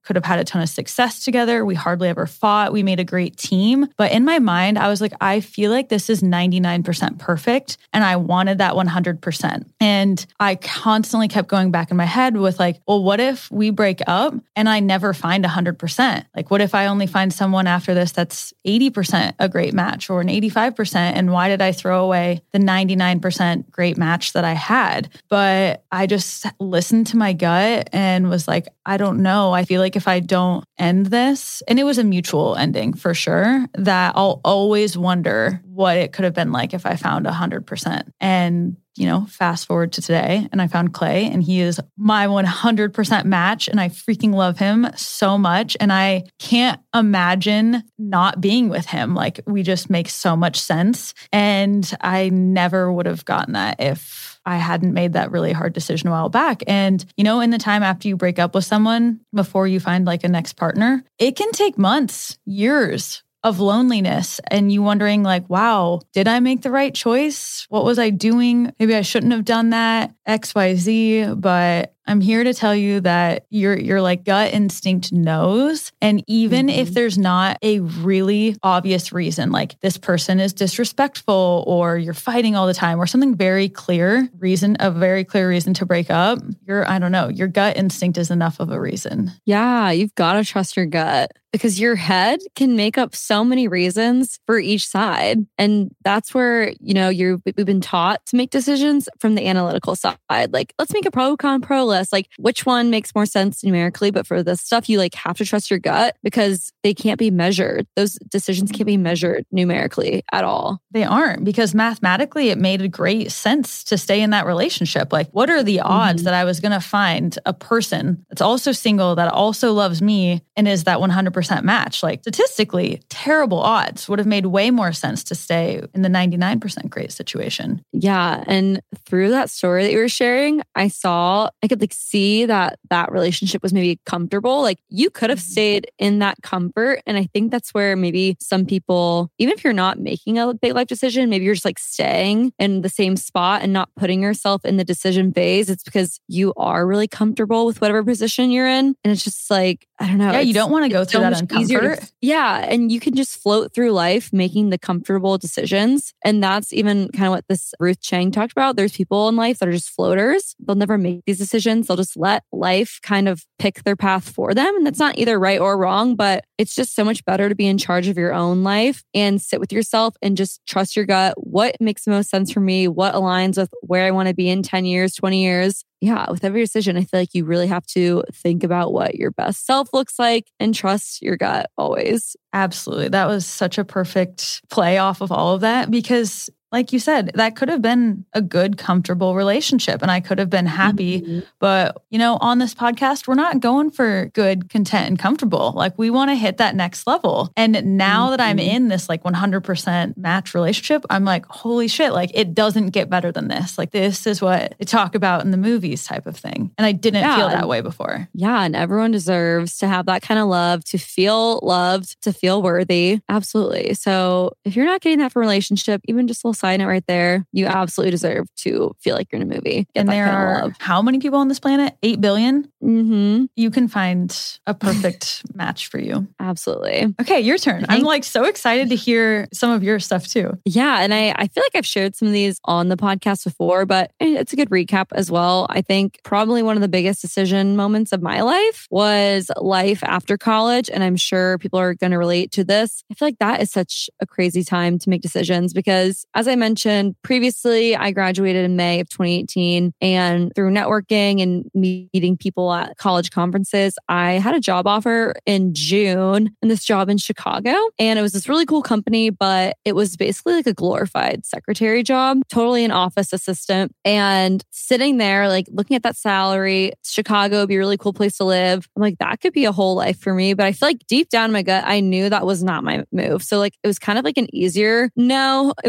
could have had a ton of success together. We hardly ever fought. We made a great team. But in my mind, I was like, I feel like this is ninety-nine percent perfect. And I wanted that one hundred percent. And I constantly kept going back in my head with like, well, what if we break up and I never find one hundred percent? Like, what if I only find someone after this that's eighty percent a great match or an eighty-five percent? And why did I throw away the ninety-nine percent great match that I had? But I just listened to my gut and was like, I don't know. I feel like if I don't end this, and it was a mutual ending for sure, that I'll always wonder what it could have been like if I found one hundred percent. And you know, fast forward to today and I found Clay and he is my one hundred percent match and I freaking love him so much. And I can't imagine not being with him. Like we just make so much sense. And I never would have gotten that if I hadn't made that really hard decision a while back. And, you know, in the time after you break up with someone before you find like a next partner, it can take months, years of loneliness and you wondering like, wow, did I make the right choice? What was I doing? Maybe I shouldn't have done that, X, Y, Z. But I'm here to tell you that your your like gut instinct knows. And even mm-hmm. if there's not a really obvious reason, like this person is disrespectful or you're fighting all the time or something very clear reason, a very clear reason to break up, your, I don't know, your gut instinct is enough of a reason. Yeah, you've got to trust your gut because your head can make up so many reasons for each side. And that's where, you know, you're, we've been taught to make decisions from the analytical side. Like, let's make a pro, con, pro list. Like which one makes more sense numerically, but for this stuff, you like have to trust your gut because they can't be measured. Those decisions can't be measured numerically at all. They aren't because mathematically it made a great sense to stay in that relationship. Like what are the odds mm-hmm. that I was going to find a person that's also single, that also loves me and is that one hundred percent match? Like statistically, terrible odds. Would have made way more sense to stay in the ninety-nine percent great situation. Yeah. And through that story that you were sharing, I saw, I could like see that that relationship was maybe comfortable. Like you could have stayed in that comfort. And I think that's where maybe some people, even if you're not making a big life decision, maybe you're just like staying in the same spot and not putting yourself in the decision phase. It's because you are really comfortable with whatever position you're in. And it's just like, I don't know. Yeah, you don't want to go through so that uncomfort. To, yeah. And you can just float through life making the comfortable decisions. And that's even kind of what this Ruth Chang talked about. There's people in life that are just floaters. They'll never make these decisions. They'll just let life kind of pick their path for them. And that's not either right or wrong, but it's just so much better to be in charge of your own life and sit with yourself and just trust your gut. What makes the most sense for me? What aligns with where I want to be in ten years, twenty years? Yeah, with every decision, I feel like you really have to think about what your best self looks like and trust your gut always. Absolutely. That was such a perfect play off of all of that because like you said, that could have been a good, comfortable relationship and I could have been happy. Mm-hmm. But, you know, on this podcast, we're not going for good, content, and comfortable. Like we want to hit that next level. And now mm-hmm. that I'm in this like one hundred percent match relationship, I'm like, holy shit, like it doesn't get better than this. Like this is what they talk about in the movies type of thing. And I didn't yeah, feel that and, way before. Yeah. And everyone deserves to have that kind of love, to feel loved, to feel worthy. Absolutely. So if you're not getting that from a relationship, even just a little side note right there, you absolutely deserve to feel like you're in a movie. Get and that there kind are of love. How many people on this planet? Eight billion? Mm-hmm. You can find a perfect match for you. Absolutely. Okay, your turn. I'm like so excited to hear some of your stuff too. Yeah. And I, I feel like I've shared some of these on the podcast before, but it's a good recap as well. I think probably one of the biggest decision moments of my life was life after college. And I'm sure people are going to relate to this. I feel like that is such a crazy time to make decisions because as I mentioned previously, I graduated in May of twenty eighteen and through networking and meeting people at college conferences, I had a job offer in June and this job in Chicago. And it was this really cool company, but it was basically like a glorified secretary job, totally an office assistant. And sitting there, like looking at that salary, Chicago would be a really cool place to live. I'm like, that could be a whole life for me. But I feel like deep down in my gut, I knew that was not my move. So like, it was kind of like an easier no. It was kind of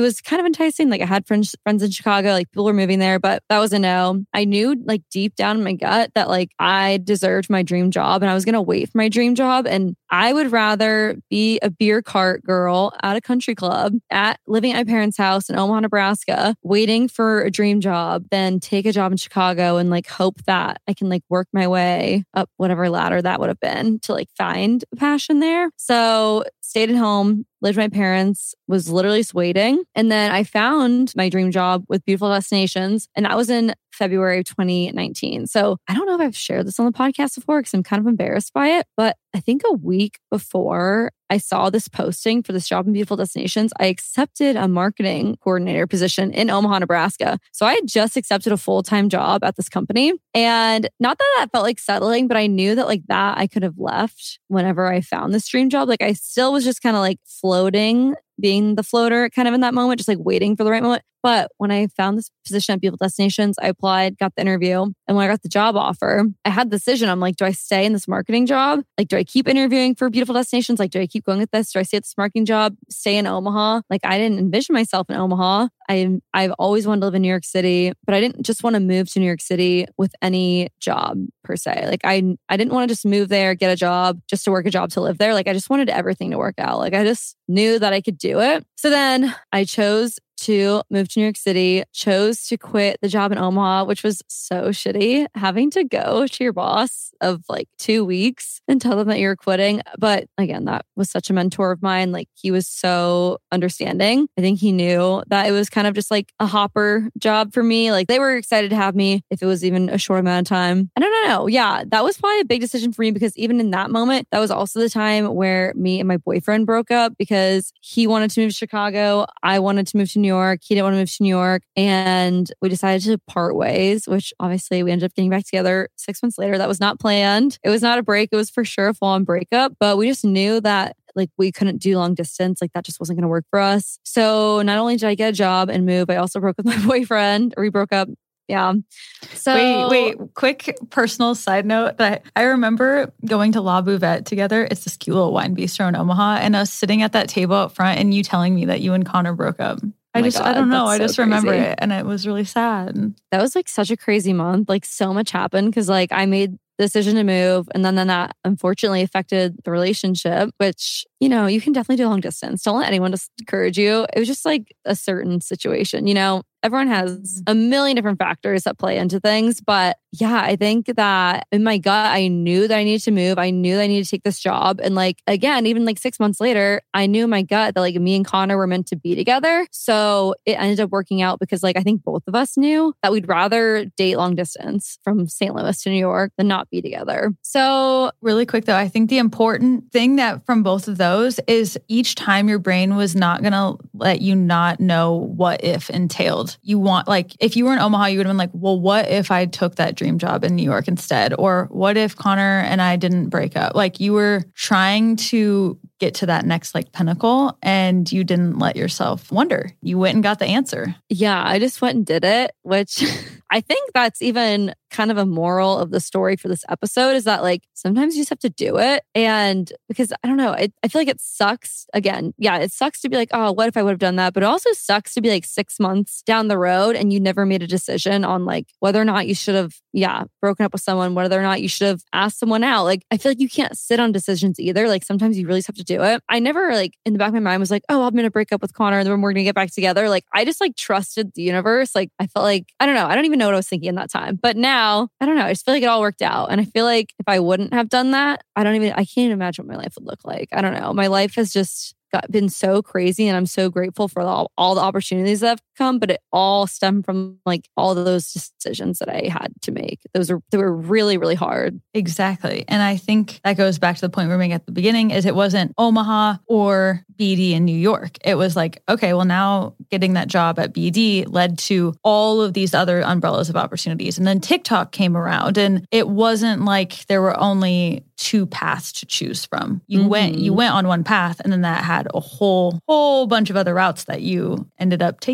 enticing. Like I had friends friends in Chicago, like people were moving there, but that was a no. I knew like deep down in my gut that like I deserved my dream job and I was going to wait for my dream job. And I would rather be a beer cart girl at a country club, at living at my parents' house in Omaha, Nebraska, waiting for a dream job than take a job in Chicago and like hope that I can like work my way up whatever ladder that would have been to like find a passion there. So stayed at home, lived with my parents, was literally just waiting. And then I found my dream job with Beautiful Destinations. And that was in February of twenty nineteen. So I don't know if I've shared this on the podcast before because I'm kind of embarrassed by it. But I think a week before I saw this posting for this job in Beautiful Destinations, I accepted a marketing coordinator position in Omaha, Nebraska. So I had just accepted a full-time job at this company. And not that that felt like settling, but I knew that like that I could have left whenever I found this dream job. Like I still was just kind of like floating, being the floater kind of in that moment, just like waiting for the right moment. But when I found this position at Beautiful Destinations, I applied, got the interview. And when I got the job offer, I had the decision. I'm like, do I stay in this marketing job? Like, do I keep interviewing for Beautiful Destinations? Like, do I keep going with this? Do I stay at this marketing job, stay in Omaha? Like, I didn't envision myself in Omaha. I, I've always wanted to live in New York City, but I didn't just want to move to New York City with any job per se. Like, I, I didn't want to just move there, get a job, just to work a job to live there. Like, I just wanted everything to work out. Like, I just knew that I could do it. So then I chose to move to New York City, chose to quit the job in Omaha, which was so shitty, having to go to your boss of like two weeks and tell them that you're quitting. But again, that was such a mentor of mine. Like he was so understanding. I think he knew that it was kind of just like a hopper job for me. Like they were excited to have me if it was even a short amount of time. I don't know. Yeah, that was probably a big decision for me because even in that moment, that was also the time where me and my boyfriend broke up because he wanted to move to Chicago. I wanted to move to New York. He didn't want to move to New York. And we decided to part ways, which obviously we ended up getting back together six months later. That was not planned. It was not a break. It was for sure a full-on breakup. But we just knew that like we couldn't do long distance. Like that just wasn't going to work for us. So not only did I get a job and move, I also broke with my boyfriend, or we broke up. Yeah. So wait, wait, quick personal side note that I remember going to La Bouvette together. It's this cute little wine bistro in Omaha, and us sitting at that table up front and you telling me that you and Connor broke up. I Oh my just, God, I don't know. I that's just so remember crazy. it and it was really sad. That was like such a crazy month. Like so much happened because like I made the decision to move and then, then that unfortunately affected the relationship, which, you know, you can definitely do long distance. Don't let anyone discourage you. It was just like a certain situation, you know, everyone has a million different factors that play into things. But yeah, I think that in my gut, I knew that I needed to move. I knew that I needed to take this job. And like, again, even like six months later, I knew in my gut that like me and Connor were meant to be together. So it ended up working out because like, I think both of us knew that we'd rather date long distance from Saint Louis to New York than not be together. So really quick though, I think the important thing that from both of those is each time your brain was not going to let you not know what if entailed. You want, like, if you were in Omaha, you would have been like, well, what if I took that dream job in New York instead? Or what if Connor and I didn't break up? Like you were trying to get to that next like pinnacle and you didn't let yourself wonder. You went and got the answer. yeah, I just went and did it, which I think that's even kind of a moral of the story for this episode is that like sometimes you just have to do it. And because I don't know, it, I feel like it sucks. Again, yeah, it sucks to be like, oh, what if I would have done that? But it also sucks to be like six months down the road and you never made a decision on like whether or not you should have, yeah, broken up with someone, whether or not you should have asked someone out. Like, I feel like you can't sit on decisions either. Like sometimes you really just have to do it. I never like in the back of my mind was like, oh, I'm going to break up with Connor and then we're going to get back together. Like I just like trusted the universe. Like I felt like, I don't know. I don't even know what I was thinking in that time. But now, I don't know. I just feel like it all worked out. And I feel like if I wouldn't have done that, I don't even, I can't even imagine what my life would look like. I don't know. My life has just got, been so crazy and I'm so grateful for all, all the opportunities that have come, but it all stemmed from like all of those decisions that I had to make. Those are, they were really, really hard. Exactly. And I think that goes back to the point we were making at the beginning is it wasn't Omaha or B D in New York. It was like, okay, well now getting that job at B D led to all of these other umbrellas of opportunities. And then TikTok came around and it wasn't like there were only two paths to choose from. You mm-hmm. went, you went on one path and then that had a whole, whole bunch of other routes that you ended up taking.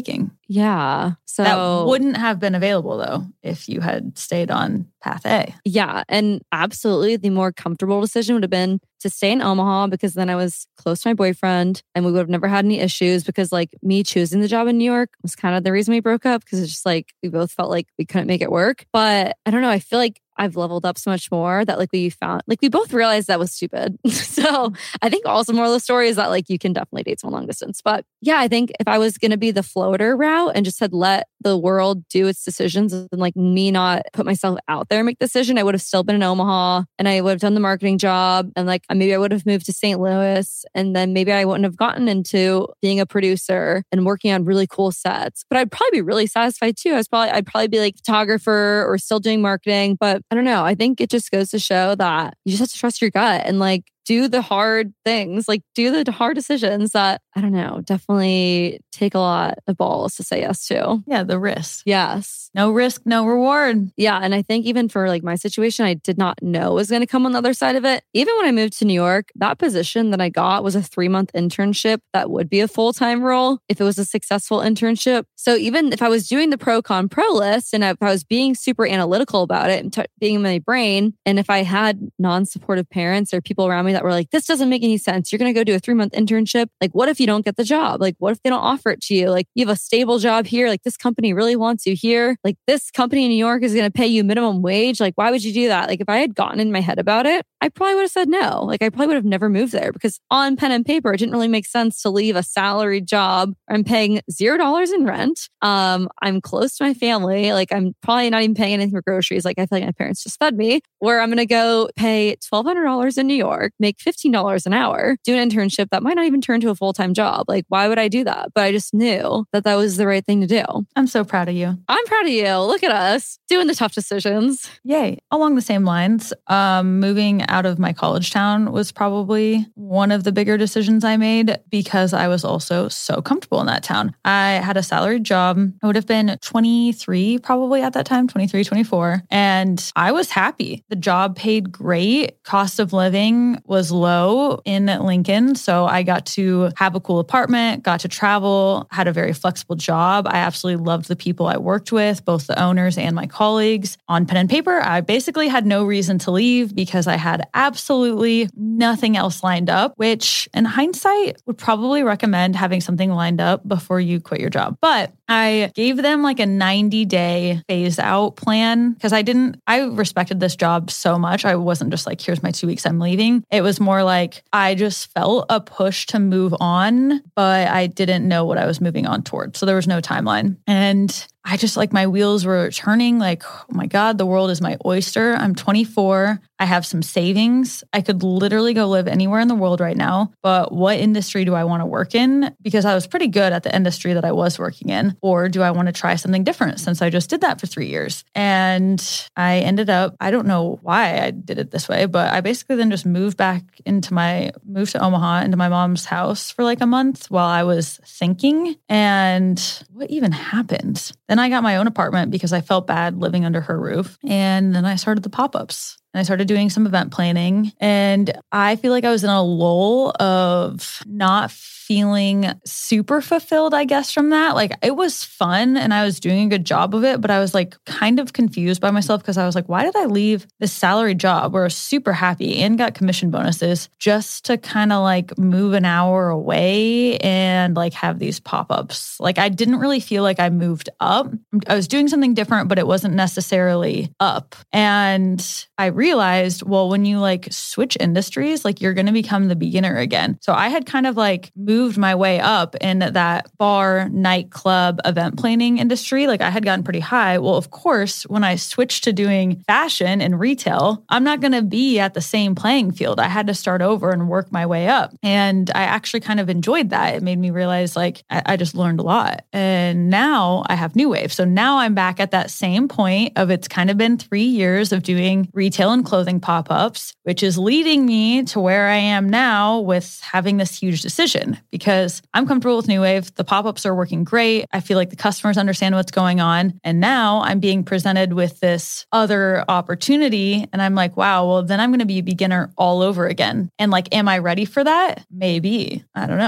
Yeah. So that wouldn't have been available though if you had stayed on path A. Yeah. And absolutely the more comfortable decision would have been to stay in Omaha because then I was close to my boyfriend and we would have never had any issues because like me choosing the job in New York was kind of the reason we broke up because it's just like we both felt like we couldn't make it work. But I don't know. I feel like I've leveled up so much more that like we found, like we both realized that was stupid. So I think also more of the story is that like you can definitely date someone long distance. But yeah, I think if I was going to be the floater route and just had let the world do its decisions and like me not put myself out there and make the decision, I would have still been in Omaha and I would have done the marketing job. And like maybe I would have moved to Saint Louis and then maybe I wouldn't have gotten into being a producer and working on really cool sets. But I'd probably be really satisfied too. I was probably, I'd probably be like photographer or still doing marketing. But I don't know. I think it just goes to show that you just have to trust your gut and like do the hard things, like do the hard decisions that, I don't know, definitely take a lot of balls to say yes to. Yeah, the risk. Yes. No risk, no reward. Yeah. And I think even for like my situation, I did not know was going to come on the other side of it. Even when I moved to New York, that position that I got was a three month internship that would be a full-time role if it was a successful internship. So even if I was doing the pro con pro list and if I was being super analytical about it and t- being in my brain, and if I had non-supportive parents or people around me that were like, this doesn't make any sense. You're going to go do a three month internship. Like, what if you don't get the job? Like, what if they don't offer it to you? Like, you have a stable job here. Like, this company really wants you here. Like, this company in New York is going to pay you minimum wage. Like, why would you do that? Like, if I had gotten in my head about it, I probably would have said no. Like, I probably would have never moved there because on pen and paper, it didn't really make sense to leave a salaried job. I'm paying zero dollars in rent. Um, I'm close to my family. Like, I'm probably not even paying anything for groceries. Like, I feel like my parents just fed me. Where I'm going to go pay twelve hundred dollars in New York, make fifteen dollars an hour, do an internship that might not even turn to a full-time job. Like, why would I do that? But I just knew that that was the right thing to do. I'm so proud of you. I'm proud of you. Look at us doing the tough decisions. Yay. Along the same lines, um, moving out of my college town was probably one of the bigger decisions I made because I was also so comfortable in that town. I had a salaried job. I would have been twenty-three probably at that time, twenty-three, twenty-four. And I was happy. The job paid great. Cost of living was low in Lincoln. So I got to have a cool apartment, got to travel, had a very flexible job. I absolutely loved the people I worked with, both the owners and my colleagues. On pen and paper, I basically had no reason to leave because I had absolutely nothing else lined up, which in hindsight would probably recommend having something lined up before you quit your job. But I gave them like a ninety day phase out plan because I didn't, I respected this job so much. I wasn't just like, here's my two weeks, I'm leaving. It was more like, I just felt a push to move on, but I didn't know what I was moving on toward. So there was no timeline. And I just like my wheels were turning like, oh my God, the world is my oyster. I'm twenty-four. I have some savings. I could literally go live anywhere in the world right now. But what industry do I want to work in? Because I was pretty good at the industry that I was working in. Or do I want to try something different since I just did that for three years? And I ended up, I don't know why I did it this way, but I basically then just moved back into my, moved to Omaha into my mom's house for like a month while I was thinking. And what even happened? Then I got my own apartment because I felt bad living under her roof. And then I started the pop-ups. And I started doing some event planning. And I feel like I was in a lull of not feeling super fulfilled, I guess, from that. Like it was fun and I was doing a good job of it, but I was like kind of confused by myself because I was like, why did I leave this salary job where I was super happy and got commission bonuses just to kind of like move an hour away and like have these pop-ups? Like I didn't really feel like I moved up. I was doing something different, but it wasn't necessarily up. And I realized, well, when you like switch industries, like you're going to become the beginner again. So I had kind of like moved my way up in that bar, nightclub, event planning industry. Like I had gotten pretty high. Well, of course, when I switched to doing fashion and retail, I'm not going to be at the same playing field. I had to start over and work my way up. And I actually kind of enjoyed that. It made me realize like I, I just learned a lot. And now I have New Wave. So now I'm back at that same point of it's kind of been three years of doing retail and clothing pop-ups, which is leading me to where I am now with having this huge decision because I'm comfortable with New Wave. The pop-ups are working great. I feel like the customers understand what's going on. And now I'm being presented with this other opportunity. And I'm like, wow, well, then I'm going to be a beginner all over again. And like, am I ready for that? Maybe. I don't know.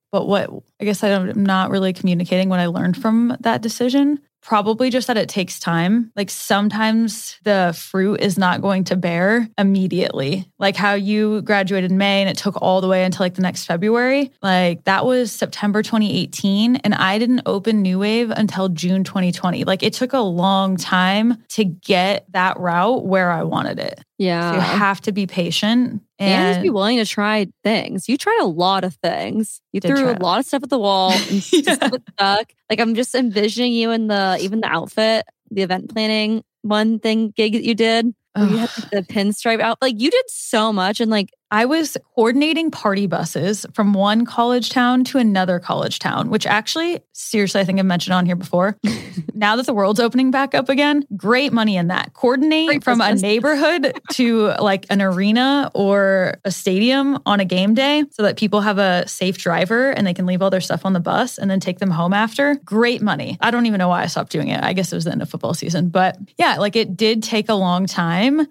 But what I guess I'm not really communicating what I learned from that decision. Probably just that it takes time. Like sometimes the fruit is not going to bear immediately. Like how you graduated in May and it took all the way until like the next February. Like that was September twenty eighteen and I didn't open New Wave until June twenty twenty. Like it took a long time to get that route where I wanted it. Yeah. So you have to be patient. And, And just be willing to try things. You tried a lot of things. You Did threw try a lot of stuff at the wall and Yeah. stuff that stuck. Like I'm just envisioning you in the even the outfit, the event planning one thing gig that you did. Where you had like, the pinstripe out. Like you did so much and like I was coordinating party buses from one college town to another college town, which actually, seriously, I think I've mentioned on here before. Now that the world's opening back up again, great money in that. Coordinate Great from business. a neighborhood to like an arena or a stadium on a game day so that people have a safe driver and they can leave all their stuff on the bus and then take them home after. Great money. I don't even know why I stopped doing it. I guess it was the end of football season. But yeah, like it did take a long time.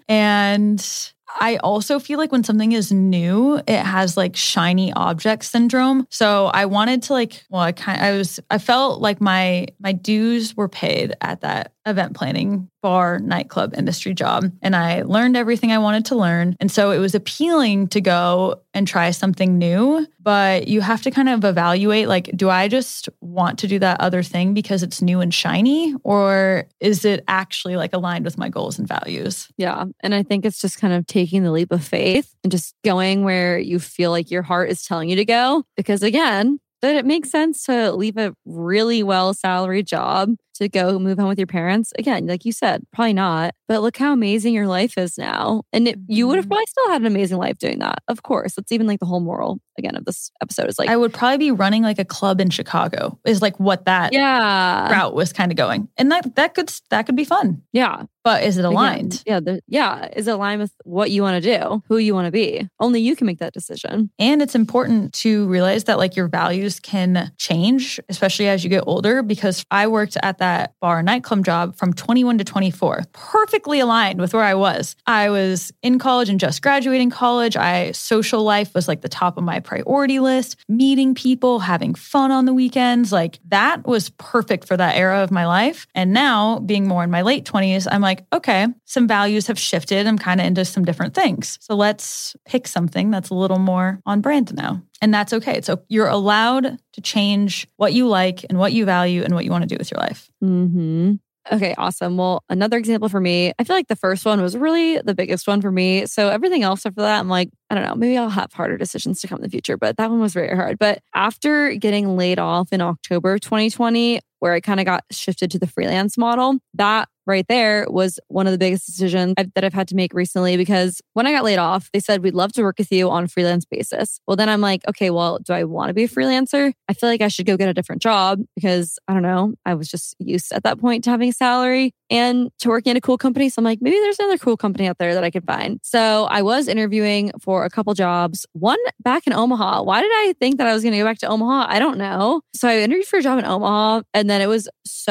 And I also feel like when something is new, it has like shiny object syndrome. So I wanted to like, well, I kind I was, I felt like my, my dues were paid at that event planning bar nightclub industry job. And I learned everything I wanted to learn. And so it was appealing to go and try something new, but you have to kind of evaluate, like, do I just want to do that other thing because it's new and shiny? Or is it actually like aligned with my goals and values? yeah. And I think it's just kind of taking the leap of faith and just going where you feel like your heart is telling you to go. Because again, that it makes sense to leave a really well salaried job to go move home with your parents. Again, like you said, probably not. But look how amazing your life is now. And it, you would have probably still had an amazing life doing that. Of course. That's even like the whole moral, again, of this episode is like, I would probably be running like a club in Chicago is like what that yeah, route was kind of going. And that that could that could be fun. yeah. But is it aligned? Again, yeah, the, yeah. Is it aligned with what you want to do, who you want to be? Only you can make that decision. And it's important to realize that like your values can change, especially as you get older, because I worked at that bar nightclub job from twenty-one to twenty-four, perfectly aligned with where I was. I was in college and just graduating college. I social life was like the top of my priority list, meeting people, having fun on the weekends. Like that was perfect for that era of my life. And now being more in my late twenties, I'm like, okay, some values have shifted. I'm kind of into some different things. So let's pick something that's a little more on brand now. And that's okay. So you're allowed to change what you like and what you value and what you want to do with your life. Mm-hmm. Okay, awesome. Well, another example for me, I feel like the first one was really the biggest one for me. So everything else after that, I'm like, I don't know, maybe I'll have harder decisions to come in the future, but that one was very hard. But after getting laid off in October twenty twenty, where I kind of got shifted to the freelance model, that right there was one of the biggest decisions I've, that I've had to make recently, because when I got laid off, they said, we'd love to work with you on a freelance basis. Well, then I'm like, okay, well, do I want to be a freelancer? I feel like I should go get a different job because I don't know, I was just used at that point to having a salary and to working at a cool company. So I'm like, maybe there's another cool company out there that I could find. So I was interviewing for a couple jobs, one back in Omaha. Why did I think that I was going to go back to Omaha? I don't know. So I interviewed for a job in Omaha, and then it was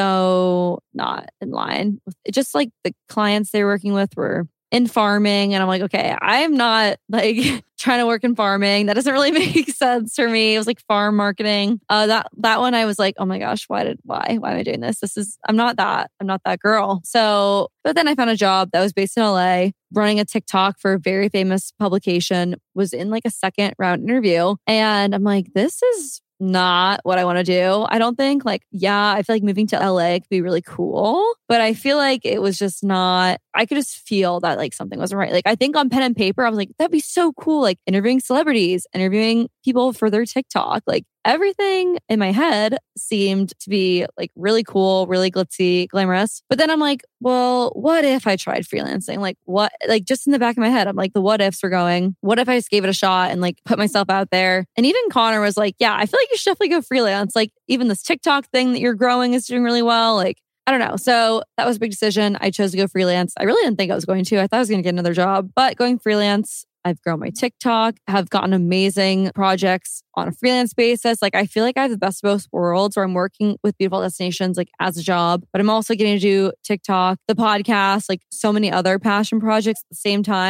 so not in line. It just like the clients they were working with were in farming. And I'm like, okay, I'm not like trying to work in farming. That doesn't really make sense for me. It was like farm marketing. Uh, that, that one, I was like, oh my gosh, why did, why, why am I doing this? This is, I'm not that, I'm not that girl. So, but then I found a job that was based in L A, running a TikTok for a very famous publication, was in like a second round interview. And I'm like, this is not what I want to do. I don't think like, yeah, I feel like moving to L A could be really cool, but I feel like it was just not, I could just feel that like something wasn't right. Like I think on pen and paper, I was like, that'd be so cool. Like interviewing celebrities, interviewing people for their TikTok, like everything in my head seemed to be like really cool, really glitzy, glamorous. But then I'm like, well, what if I tried freelancing? Like what, like just in the back of my head, I'm like, the what ifs were going, what if I just gave it a shot and like put myself out there? And even Connor was like, yeah, I feel like you should definitely go freelance. Like even this TikTok thing that you're growing is doing really well. Like, I don't know. So that was a big decision. I chose to go freelance. I really didn't think I was going to. I thought I was going to get another job, but going freelance, I've grown my TikTok, have gotten amazing projects on a freelance basis. Like I feel like I have the best of both worlds, where I'm working with beautiful destinations like as a job, but I'm also getting to do TikTok, the podcast, like so many other passion projects at the same time.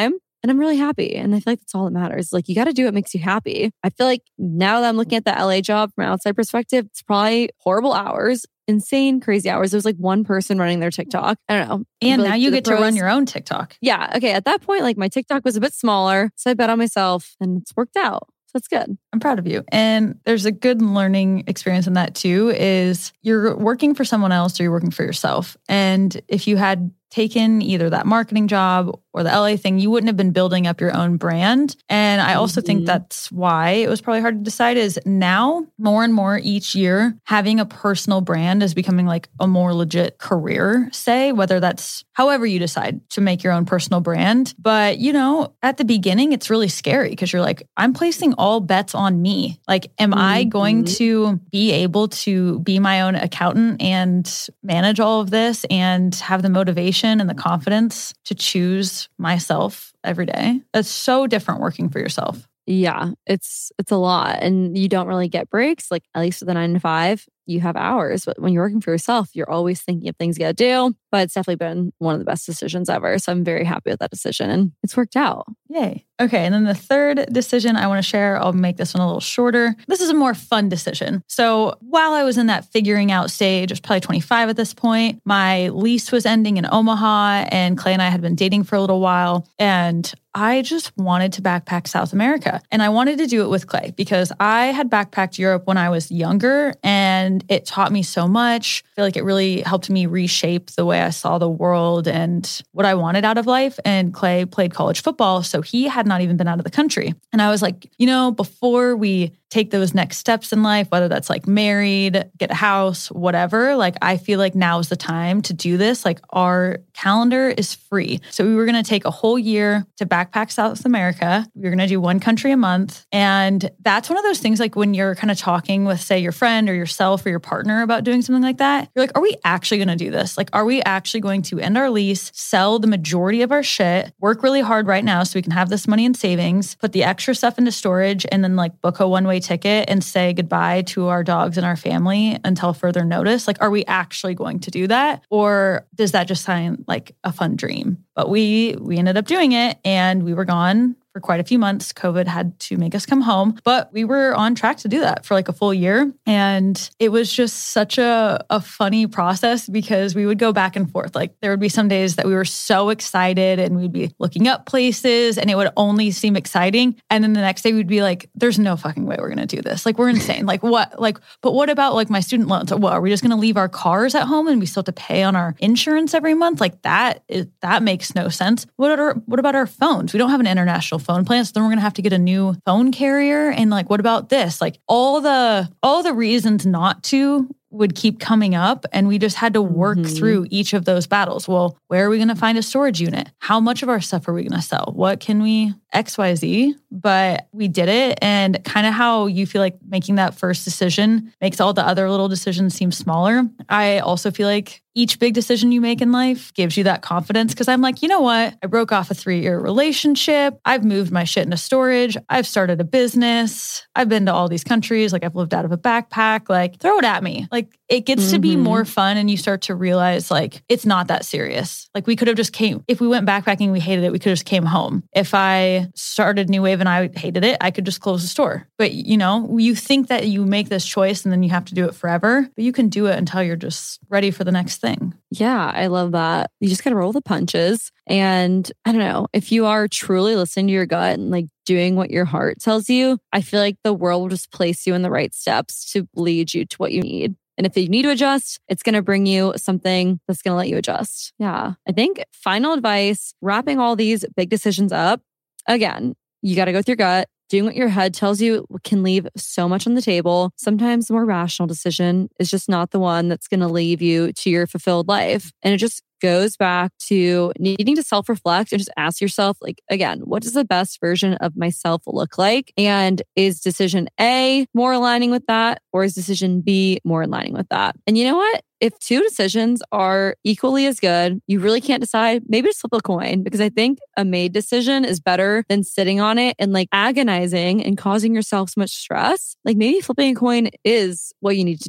And I'm really happy. And I feel like that's all that matters. Like, you got to do what makes you happy. I feel like now that I'm looking at the L A job from an outside perspective, it's probably horrible hours, insane, crazy hours. There was like one person running their TikTok. I don't know. And Like, now you the get to pros- run your own TikTok. Yeah. Okay. At that point, like my TikTok was a bit smaller. So I bet on myself and it's worked out. So it's good. I'm proud of you. And there's a good learning experience in that too, is you're working for someone else or you're working for yourself. And if you had taken either that marketing job or the L A thing, you wouldn't have been building up your own brand. And I also Mm-hmm. think that's why it was probably hard to decide, is now more and more each year, having a personal brand is becoming like a more legit career, say, whether that's however you decide to make your own personal brand. But, you know, at the beginning, it's really scary because you're like, I'm placing all bets on me. Like, am mm-hmm. I going to be able to be my own accountant and manage all of this and have the motivation and the confidence to choose myself every day? That's so different working for yourself. Yeah, it's it's a lot. And you don't really get breaks. Like, at least with a nine to five, you have hours. But when you're working for yourself, you're always thinking of things you got to do. But it's definitely been one of the best decisions ever. So I'm very happy with that decision. And it's worked out. Yay. Okay. And then the third decision I want to share, I'll make this one a little shorter. This is a more fun decision. So while I was in that figuring out stage, I was probably twenty-five at this point, my lease was ending in Omaha and Clay and I had been dating for a little while. And I just wanted to backpack South America. And I wanted to do it with Clay because I had backpacked Europe when I was younger and it taught me so much. I feel like it really helped me reshape the way I saw the world and what I wanted out of life. And Clay played college football, so he had not even been out of the country. And I was like, you know, before we take those next steps in life, whether that's like married, get a house, whatever, like I feel like now is the time to do this. Like our calendar is free. So we were going to take a whole year to backpack South America. We were going to do one country a month. And that's one of those things, like when you're kind of talking with, say, your friend or yourself or your partner about doing something like that, you're like, are we actually going to do this? Like, are we actually going to end our lease, sell the majority of our shit, work really hard right now so we can have this money in savings, put the extra stuff into storage, and then like book a one-way ticket and say goodbye to our dogs and our family until further notice? Like, are we actually going to do that? Or does that just sound like a fun dream? But we we ended up doing it and we were gone for quite a few months. COVID had to make us come home, but we were on track to do that for like a full year. And it was just such a, a funny process because we would go back and forth. Like there would be some days that we were so excited and we'd be looking up places and it would only seem exciting. And then the next day we'd be like, there's no fucking way we're going to do this. Like we're insane. Like what, like, but what about like my student loans? What, are we just going to leave our cars at home and we still have to pay on our insurance every month? Like that is, that makes no sense. What are, what about our phones? We don't have an international phone plan, so then we're gonna have to get a new phone carrier. And like, what about this? Like all the all the reasons not to would keep coming up, and we just had to work mm-hmm. through each of those battles. Well, where are we going to find a storage unit? How much of our stuff are we going to sell? What can we X Y Z? But we did it, and kind of how you feel like making that first decision makes all the other little decisions seem smaller. I also feel like each big decision you make in life gives you that confidence, because I'm like, you know what? I broke off a three-year relationship. I've moved my shit into storage. I've started a business. I've been to all these countries. Like I've lived out of a backpack. Like throw it at me. Like it gets mm-hmm. to be more fun, and you start to realize like it's not that serious. Like we could have just came, if we went backpacking, we hated it, we could have just came home. If I started New Wave and I hated it, I could just close the store. But you know, you think that you make this choice and then you have to do it forever, but you can do it until you're just ready for the next thing. Yeah, I love that. You just got to roll the punches. And I don't know, if you are truly listening to your gut and like doing what your heart tells you, I feel like the world will just place you in the right steps to lead you to what you need. And if you need to adjust, it's going to bring you something that's going to let you adjust. Yeah. I think final advice, wrapping all these big decisions up, again, you got to go with your gut. Doing what your head tells you can leave so much on the table. Sometimes the more rational decision is just not the one that's going to leave you to your fulfilled life. And it just goes back to needing to self-reflect and just ask yourself, like, again, what does the best version of myself look like? And is decision A more aligning with that? Or is decision B more aligning with that? And you know what? If two decisions are equally as good, you really can't decide, maybe just flip a coin, because I think a made decision is better than sitting on it and like agonizing and causing yourself so much stress. Like maybe flipping a coin is what you need to do.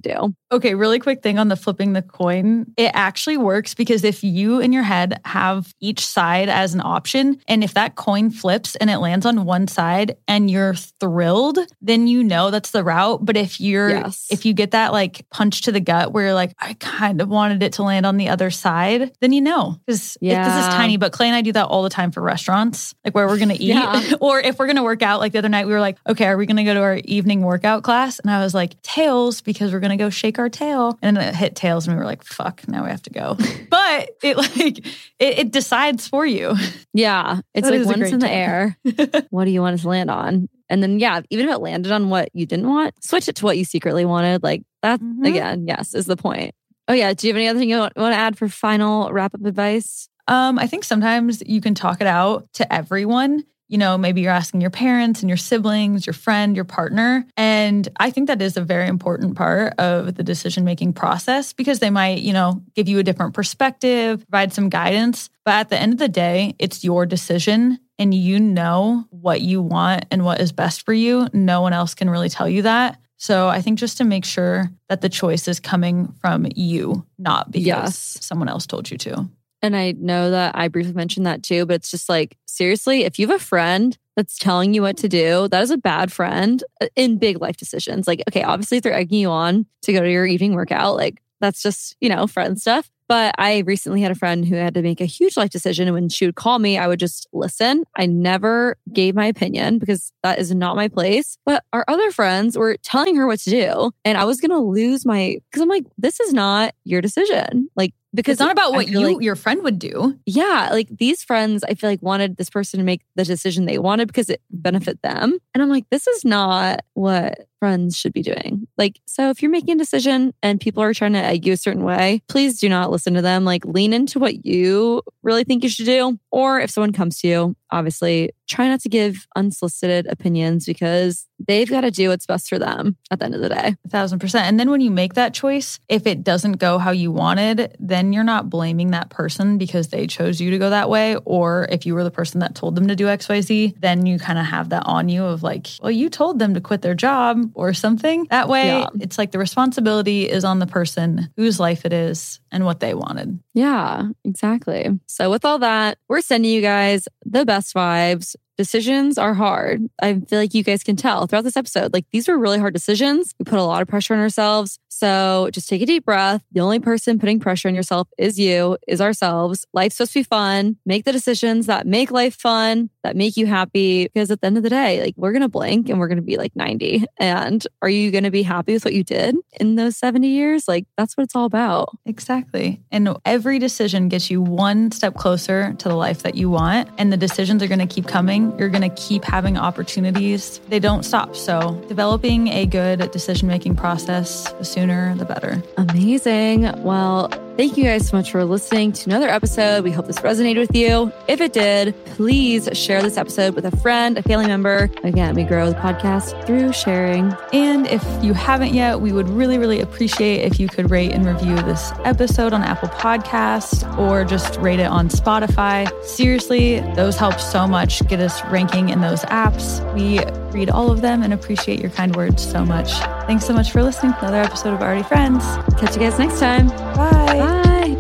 Okay, really quick thing on the flipping the coin. It actually works because if you in your head have each side as an option, and if that coin flips and it lands on one side and you're thrilled, then you know that's the route. But if you're, Yes. if you get that like punch to the gut where you're like, I kind of wanted it to land on the other side, then you know. Because this is Yeah. tiny, but Clay and I do that all the time for restaurants, like where we're going to eat. Yeah. Or if we're going to work out, like the other night we were like, okay, are we going to go to our evening workout class? And I was like, tails, because we're going to go shake our tail. And then it hit tails and we were like, fuck, now we have to go. But it like, it, it decides for you. Yeah. It's That like is a once great in the tip. air, what do you want it to land on? And then, yeah, even if it landed on what you didn't want, switch it to what you secretly wanted. Like that, Mhm. again, yes, is the point. Oh, yeah. Do you have any other thing you want, want to add for final wrap up advice? Um, I think sometimes you can talk it out to everyone. You know, maybe you're asking your parents and your siblings, your friend, your partner. And I think that is a very important part of the decision-making process because they might, you know, give you a different perspective, provide some guidance. But at the end of the day, it's your decision and you know what you want and what is best for you. No one else can really tell you that. So I think just to make sure that the choice is coming from you, not because Yes. someone else told you to. And I know that I briefly mentioned that too, but it's just like, seriously, if you have a friend that's telling you what to do, that is a bad friend in big life decisions. Like, okay, obviously if they're egging you on to go to your evening workout, like that's just, you know, friend stuff. But I recently had a friend who had to make a huge life decision. And when she would call me, I would just listen. I never gave my opinion because that is not my place. But our other friends were telling her what to do. And I was going to lose my, because I'm like, this is not your decision. Like, because It's not about I what feel you, like- your friend would do. yeah, like these friends, I feel like wanted this person to make the decision they wanted because it benefit them. And I'm like, this is not what friends should be doing. Like, so if you're making a decision and people are trying to egg you a certain way, please do not listen to them. Like, lean into what you really think you should do. Or if someone comes to you, obviously try not to give unsolicited opinions because they've got to do what's best for them at the end of the day. A thousand percent. And then when you make that choice, if it doesn't go how you wanted, then you're not blaming that person because they chose you to go that way. Or if you were the person that told them to do X Y Z, then you kind of have that on you of like, well, you told them to quit their job or something. That way, Yeah. it's like the responsibility is on the person whose life it is and what they wanted. Yeah, exactly. So with all that, we're sending you guys the best vibes. Decisions are hard. I feel like you guys can tell throughout this episode. Like, these were really hard decisions. We put a lot of pressure on ourselves. So just take a deep breath. The only person putting pressure on yourself is you, is ourselves. Life's supposed to be fun. Make the decisions that make life fun, that make you happy. Because at the end of the day, like, we're going to blink and we're going to be like ninety. And are you going to be happy with what you did in those seventy years? Like, that's what it's all about. Exactly. And every decision gets you one step closer to the life that you want. And the decisions are going to keep coming. You're going to keep having opportunities. They don't stop. So developing a good decision-making process, the sooner, the better. Amazing. Well, thank you guys so much for listening to another episode. We hope this resonated with you. If it did, please share this episode with a friend, a family member. Again, we grow the podcast through sharing. And if you haven't yet, we would really, really appreciate if you could rate and review this episode on Apple Podcasts or just rate it on Spotify. Seriously, those help so much get us ranking in those apps. We read all of them and appreciate your kind words so much. Thanks so much for listening to another episode of Already Friends. Catch you guys next time. Bye. Bye.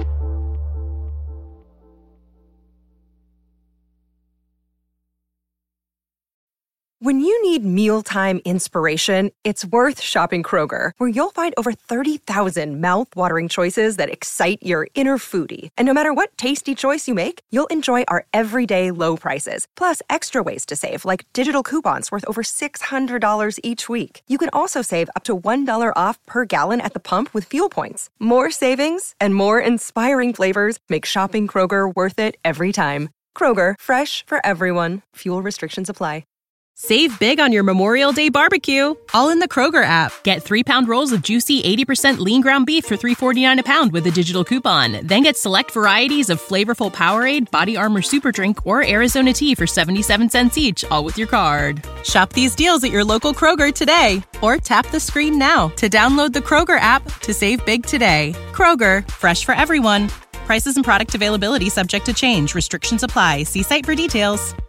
When you need mealtime inspiration, it's worth shopping Kroger, where you'll find over thirty thousand mouthwatering choices that excite your inner foodie. And no matter what tasty choice you make, you'll enjoy our everyday low prices, plus extra ways to save, like digital coupons worth over six hundred dollars each week. You can also save up to one dollar off per gallon at the pump with fuel points. More savings and more inspiring flavors make shopping Kroger worth it every time. Kroger, fresh for everyone. Fuel restrictions apply. Save big on your Memorial Day barbecue, all in the Kroger app. Get three-pound rolls of juicy eighty percent lean ground beef for three forty-nine a pound with a digital coupon. Then get select varieties of flavorful Powerade, Body Armor Super Drink, or Arizona tea for seventy-seven cents each, all with your card. Shop these deals at your local Kroger today, or tap the screen now to download the Kroger app to save big today. Kroger, fresh for everyone. Prices and product availability subject to change. Restrictions apply. See site for details.